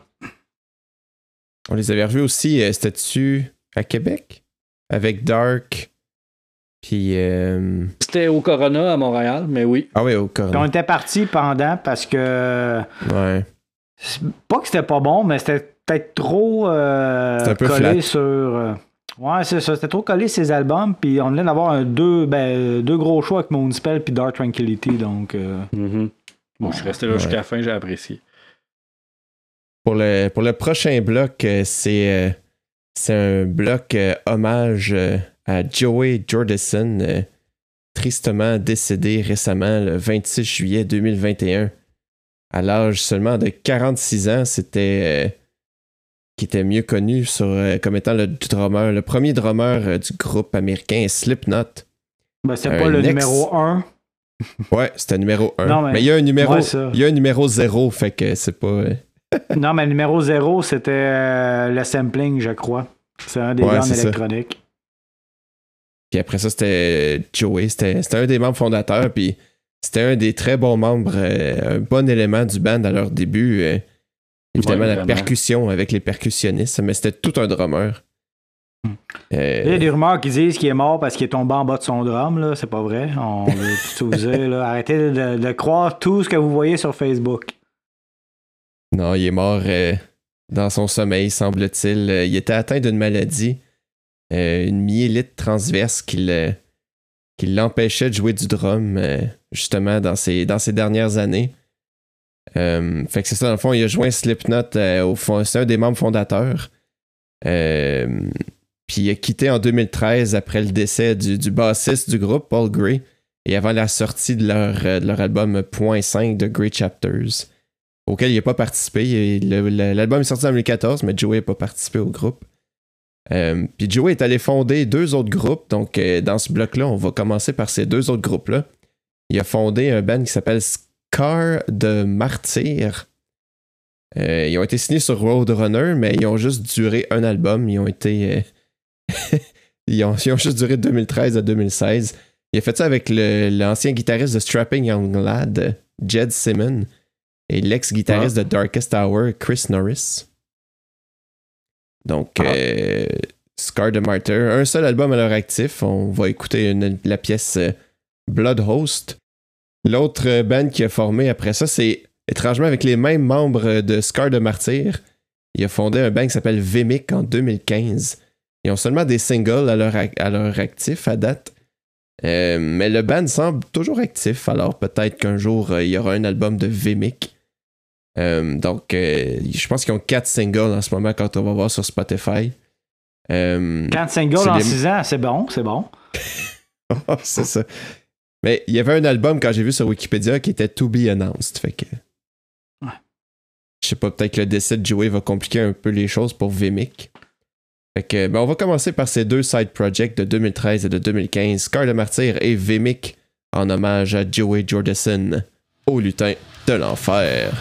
On les avait revus aussi, euh, c'était-tu à Québec? Avec Dark. Puis. euh, C'était au Corona à Montréal, mais oui. Ah oui, au Puis on Corona. était partis pendant parce que... Ouais. c'est pas que c'était pas bon, mais c'était peut-être trop euh, C'était un peu collé flat. sur... euh, ouais, c'est ça. C'était trop collé sur ses albums, puis on venait d'avoir un deux, ben, deux gros choix avec Moonspell puis Dark Tranquility, donc... euh, Mm-hmm. Bon, je suis resté là Ouais. jusqu'à la fin, j'ai apprécié. Pour le, pour le prochain bloc, euh, c'est, euh, c'est un bloc euh, hommage euh, à Joey Jordison, euh, tristement décédé récemment le vingt-six juillet deux mille vingt et un. À l'âge seulement de quarante-six ans, c'était. euh, qui était mieux connu sur, euh, comme étant le drummer, le premier drummer euh, du groupe américain Slipknot. ben, c'est Un pas le ex- numéro un. Ouais, c'était numéro un. Non, mais... mais- il y a un numéro, Ouais, ça. il y a un numéro zéro, fait que c'est pas. euh, Non, mais le numéro zéro, c'était euh, le sampling, je crois. C'est un des Ouais, gars en c'est ça. électronique. Puis après ça, c'était Joey. C'était, c'était un des membres fondateurs. Puis c'était un des très bons membres, euh, un bon élément du band à leur début. euh, évidemment, Ouais, la vraiment. percussion avec les percussionnistes, mais c'était tout un drummer. Hmm. Euh, Il y a des rumeurs qui disent qu'il est mort parce qu'il est tombé en bas de son drum, là. C'est pas vrai. On veut tout vous dire, là. Arrêtez de, de croire tout ce que vous voyez sur Facebook. Non, il est mort euh, dans son sommeil, semble-t-il. Euh, il était atteint d'une maladie, euh, une myélite transverse qui, le- qui l'empêchait de jouer du drum, euh, justement, dans ses, dans ses dernières années. Euh, fait que c'est ça, dans le fond, il a joint Slipknot euh, au fond. C'est un des membres fondateurs. Euh, puis il a quitté en deux mille treize après le décès du, du bassiste du groupe, Paul Gray, et avant la sortie de leur, euh, de leur album Point cinq de Great Chapters, auquel il n'a pas participé. Il- le- le- l'album est sorti en deux mille quatorze, mais Joey n'a pas participé au groupe. Euh, puis Joey est allé fonder deux autres groupes. Donc, euh, dans ce bloc-là, on va commencer par ces deux autres groupes-là. Il a fondé un band qui s'appelle Scar de Martyr. Euh, ils ont été signés sur Roadrunner, mais ils ont juste duré un album. Ils ont été. euh, ils, ont, ils ont juste duré de deux mille treize à deux mille seize. Il a fait ça avec le- l'ancien guitariste de Strapping Young Lad, Jed Simon, et l'ex-guitariste de Darkest Hour, Chris Norris. Donc, euh, Scar de Martyr, un seul album à leur actif. On va écouter une- la pièce euh, Blood Host. L'autre euh, band qui a formé après ça, c'est étrangement avec les mêmes membres de Scar de Martyr. Il a fondé un band qui s'appelle Vimic en deux mille quinze. Ils ont seulement des singles à leur, ac- à leur actif à date. Euh, mais le band semble toujours actif, alors peut-être qu'un jour euh, il y aura un album de Vimic. Euh, donc, euh, je pense qu'ils ont quatre singles en ce moment quand on va voir sur Spotify. Euh, Quand single c'est en les- six ans, c'est bon, c'est bon. Oh, c'est ça. Mais il y avait un album quand j'ai vu sur Wikipédia qui était To Be Announced. Fait que. Ouais. Je sais pas, peut-être que le décès de Joey va compliquer un peu les choses pour Vimic. Fait que, ben, on va commencer par ces deux side projects de deux mille treize et de deux mille quinze, Scar de Martyr et Vimic, en hommage à Joey Jordison, au lutin de l'enfer.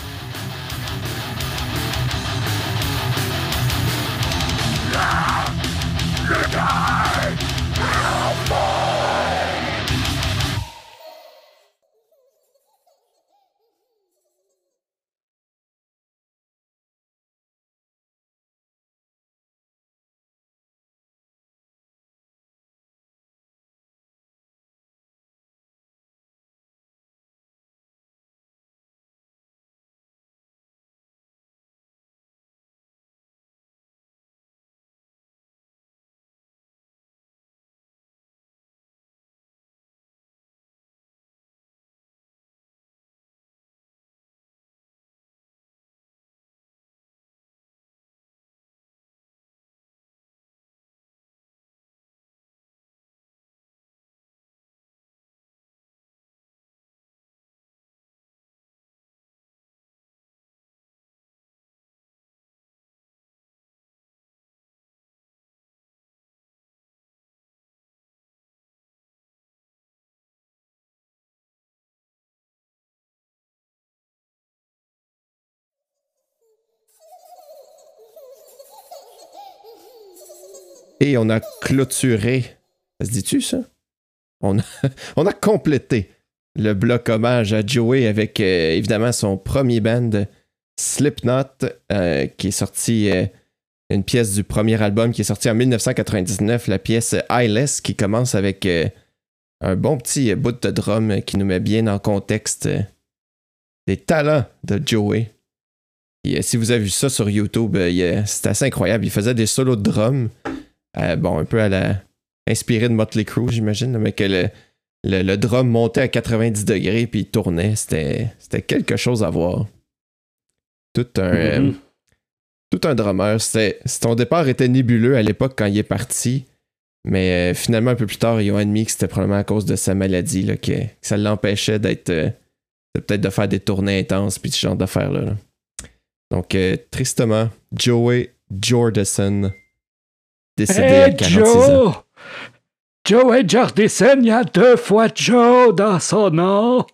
Et on a clôturé. Ça se dit-tu, ça? On a, on a complété le bloc hommage à Joey avec euh, évidemment son premier band Slipknot, euh, qui est sorti, euh, une pièce du premier album qui est sorti en dix-neuf cent quatre-vingt-dix-neuf, la pièce Eyeless, qui commence avec euh, un bon petit bout de drum qui nous met bien en contexte euh, des talents de Joey. Et, euh, si vous avez vu ça sur YouTube, euh, c'est assez incroyable. Il faisait des solos de drum, euh, bon, un peu à la inspiré de Motley Crue, j'imagine, mais que le, le, le drum montait à quatre-vingt-dix degrés puis il tournait. C'était, c'était quelque chose à voir. Tout un, mm-hmm. euh, tout un drummer. C'était, son départ était nébuleux à l'époque quand il est parti, mais euh, finalement, un peu plus tard, ils ont admis que c'était probablement à cause de sa maladie, là, que, que ça l'empêchait d'être, euh, de, peut-être de faire des tournées intenses puis ce genre d'affaires-là. Là. Donc, euh, tristement, Joey Jordison, décédé hey, à quarante-six Joe! Ans. Joey Jordison, il y a deux fois Joe dans son nom.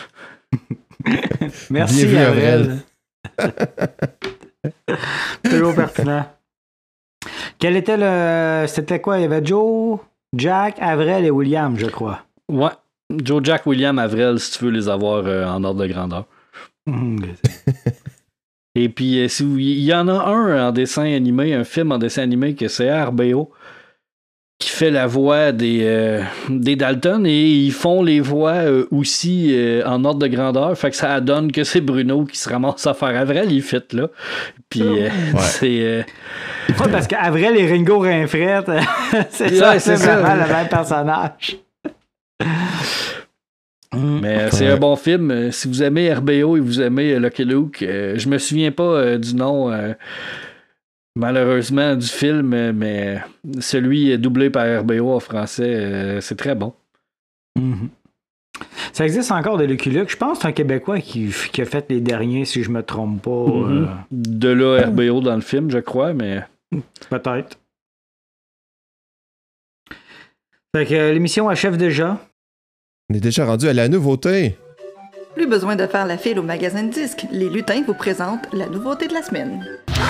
Merci, vu, Avril. Toujours pertinent. Quel était le... C'était quoi? Il y avait Joe, Jack, Avril et William, je crois. Ouais. Joe, Jack, William, Avril, si tu veux les avoir euh, en ordre de grandeur. Et puis, euh, si vous... il y en a un en dessin animé, un film en dessin animé que c'est R B O qui fait la voix des, euh, des Dalton et ils font les voix euh, aussi euh, en ordre de grandeur. Fait que ça donne que c'est Bruno qui se ramasse à faire Avril, il fit là. Puis euh, ouais. c'est. Euh... Ouais, parce qu'Avril et Ringo Rinfret, c'est ouais, ça, c'est, c'est vraiment ça. Le même personnage. Mais euh, c'est un bon film. Si vous aimez R B O et vous aimez Lucky Luke, euh, je me souviens pas euh, du nom. Euh, Malheureusement du film, mais celui doublé par R B O en français, euh, c'est très bon. Mm-hmm. Ça existe encore de Lucky Luke. Je pense que c'est un Québécois qui, qui a fait les derniers, si je me trompe pas. Mm-hmm. Euh... De là, R B O dans le film, je crois, mais... Peut-être. Fait que euh, l'émission achève déjà. On est déjà rendu à la nouveauté. Plus besoin de faire la file au magasin de disques. Les lutins vous présentent la nouveauté de la semaine.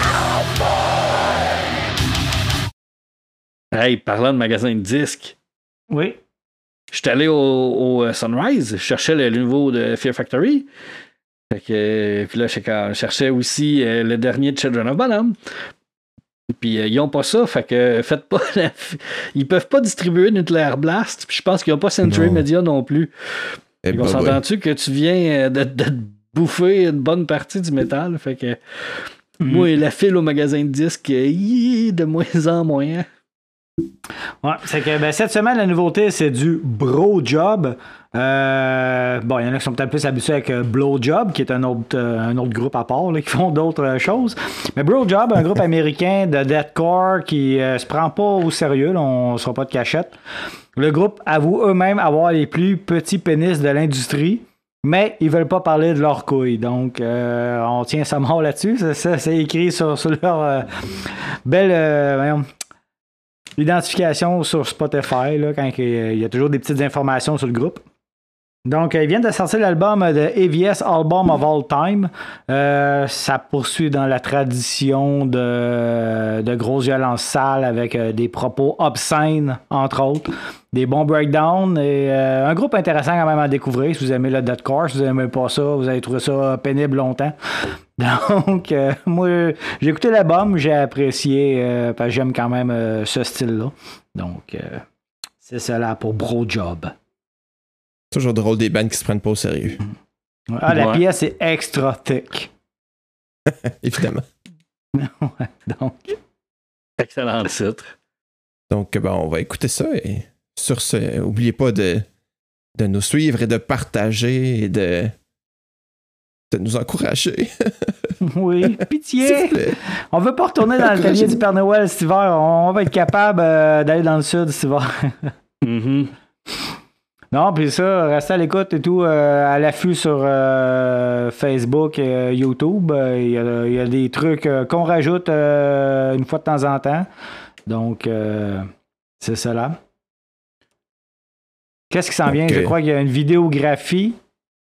Hey, parlant de magasin de disques. Oui. J'étais allé au, au Sunrise, je cherchais le, le nouveau de Fear Factory. Fait que, puis là, je cherchais aussi euh, le dernier de Children of Bonham. Puis euh, ils ont pas ça, fait que faites pas la... Ils peuvent pas distribuer Nuclear Blast, puis je pense qu'ils ont pas Century non. Media non plus. Et on s'entend-tu que tu viens de, de bouffer une bonne partie du métal? Fait que mm. moi, la file au magasin de disques, est de moins en moins. Ouais, c'est que ben, cette semaine, la nouveauté, c'est du Bro Job. Euh, bon, il y en a qui sont peut-être plus habitués avec Blow Job, qui est un autre, euh, un autre groupe à part, là, qui font d'autres euh, choses. Mais Bro Job, un groupe américain de deathcore qui euh, se prend pas au sérieux, là, on ne sera pas de cachette. Le groupe avoue eux-mêmes avoir les plus petits pénis de l'industrie, mais ils veulent pas parler de leurs couilles. Donc, euh, on tient sa mort là-dessus. Ça, ça, c'est écrit sur, sur leur euh, belle euh, voyons, identification sur Spotify, là, quand il y a toujours des petites informations sur le groupe. Donc, ils viennent de sortir l'album de Heaviest Album of All Time. Euh, ça poursuit dans la tradition de, de grosses violences sales avec euh, des propos obscènes, entre autres. Des bons breakdowns et euh, un groupe intéressant quand même à découvrir. Si vous aimez le deathcore, si vous n'aimez pas ça, vous allez trouver ça pénible longtemps. Donc, euh, moi, j'ai écouté l'album, j'ai apprécié, euh, parce que j'aime quand même euh, ce style-là. Donc, euh, c'est cela pour Bro Job. Toujours drôle des bands qui se prennent pas au sérieux. Ah, la ouais. pièce est extra thick. Évidemment. Ouais, donc. Excellent titre. Donc, ben, on va écouter ça et sur ce, n'oubliez pas de, de nous suivre et de partager et de, de nous encourager. Oui, pitié. On veut pas retourner dans l'atelier du Père Noël cet hiver. On va être capable euh, d'aller dans le sud cet hiver. Mm-hmm. Non, puis ça, restez à l'écoute et tout, euh, à l'affût sur euh, Facebook et euh, YouTube. Il euh, y, y a des trucs euh, qu'on rajoute euh, une fois de temps en temps. Donc, euh, c'est cela. Qu'est-ce qui s'en okay. vient? Je crois qu'il y a une vidéographie.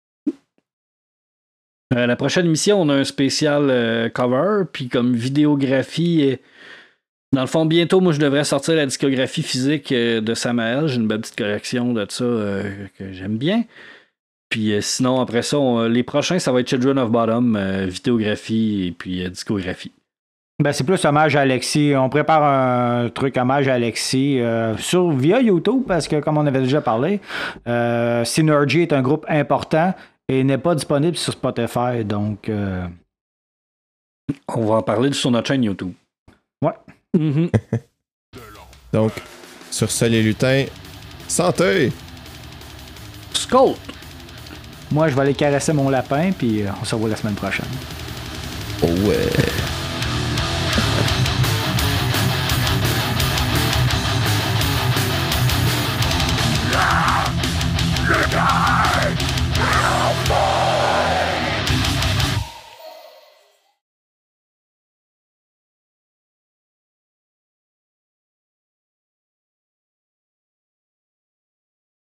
Euh, la prochaine émission, on a un spécial euh, cover, puis comme vidéographie, Dans le fond, bientôt, moi, je devrais sortir la discographie physique de Samael. J'ai une belle petite collection de ça euh, que j'aime bien. Puis euh, sinon, après ça, on, les prochains, ça va être Children of Bottom, euh, vidéographie et puis euh, discographie. Ben, c'est plus hommage à Alexis. On prépare un truc hommage à Alexis euh, sur, via YouTube parce que, comme on avait déjà parlé, euh, Synergy est un groupe important et n'est pas disponible sur Spotify. Donc, euh... on va en parler sur notre chaîne YouTube. Ouais. Mm-hmm. Donc, sur ça, les lutins, santé! Skull! Moi, je vais aller caresser mon lapin, puis on se revoit la semaine prochaine. Oh ouais!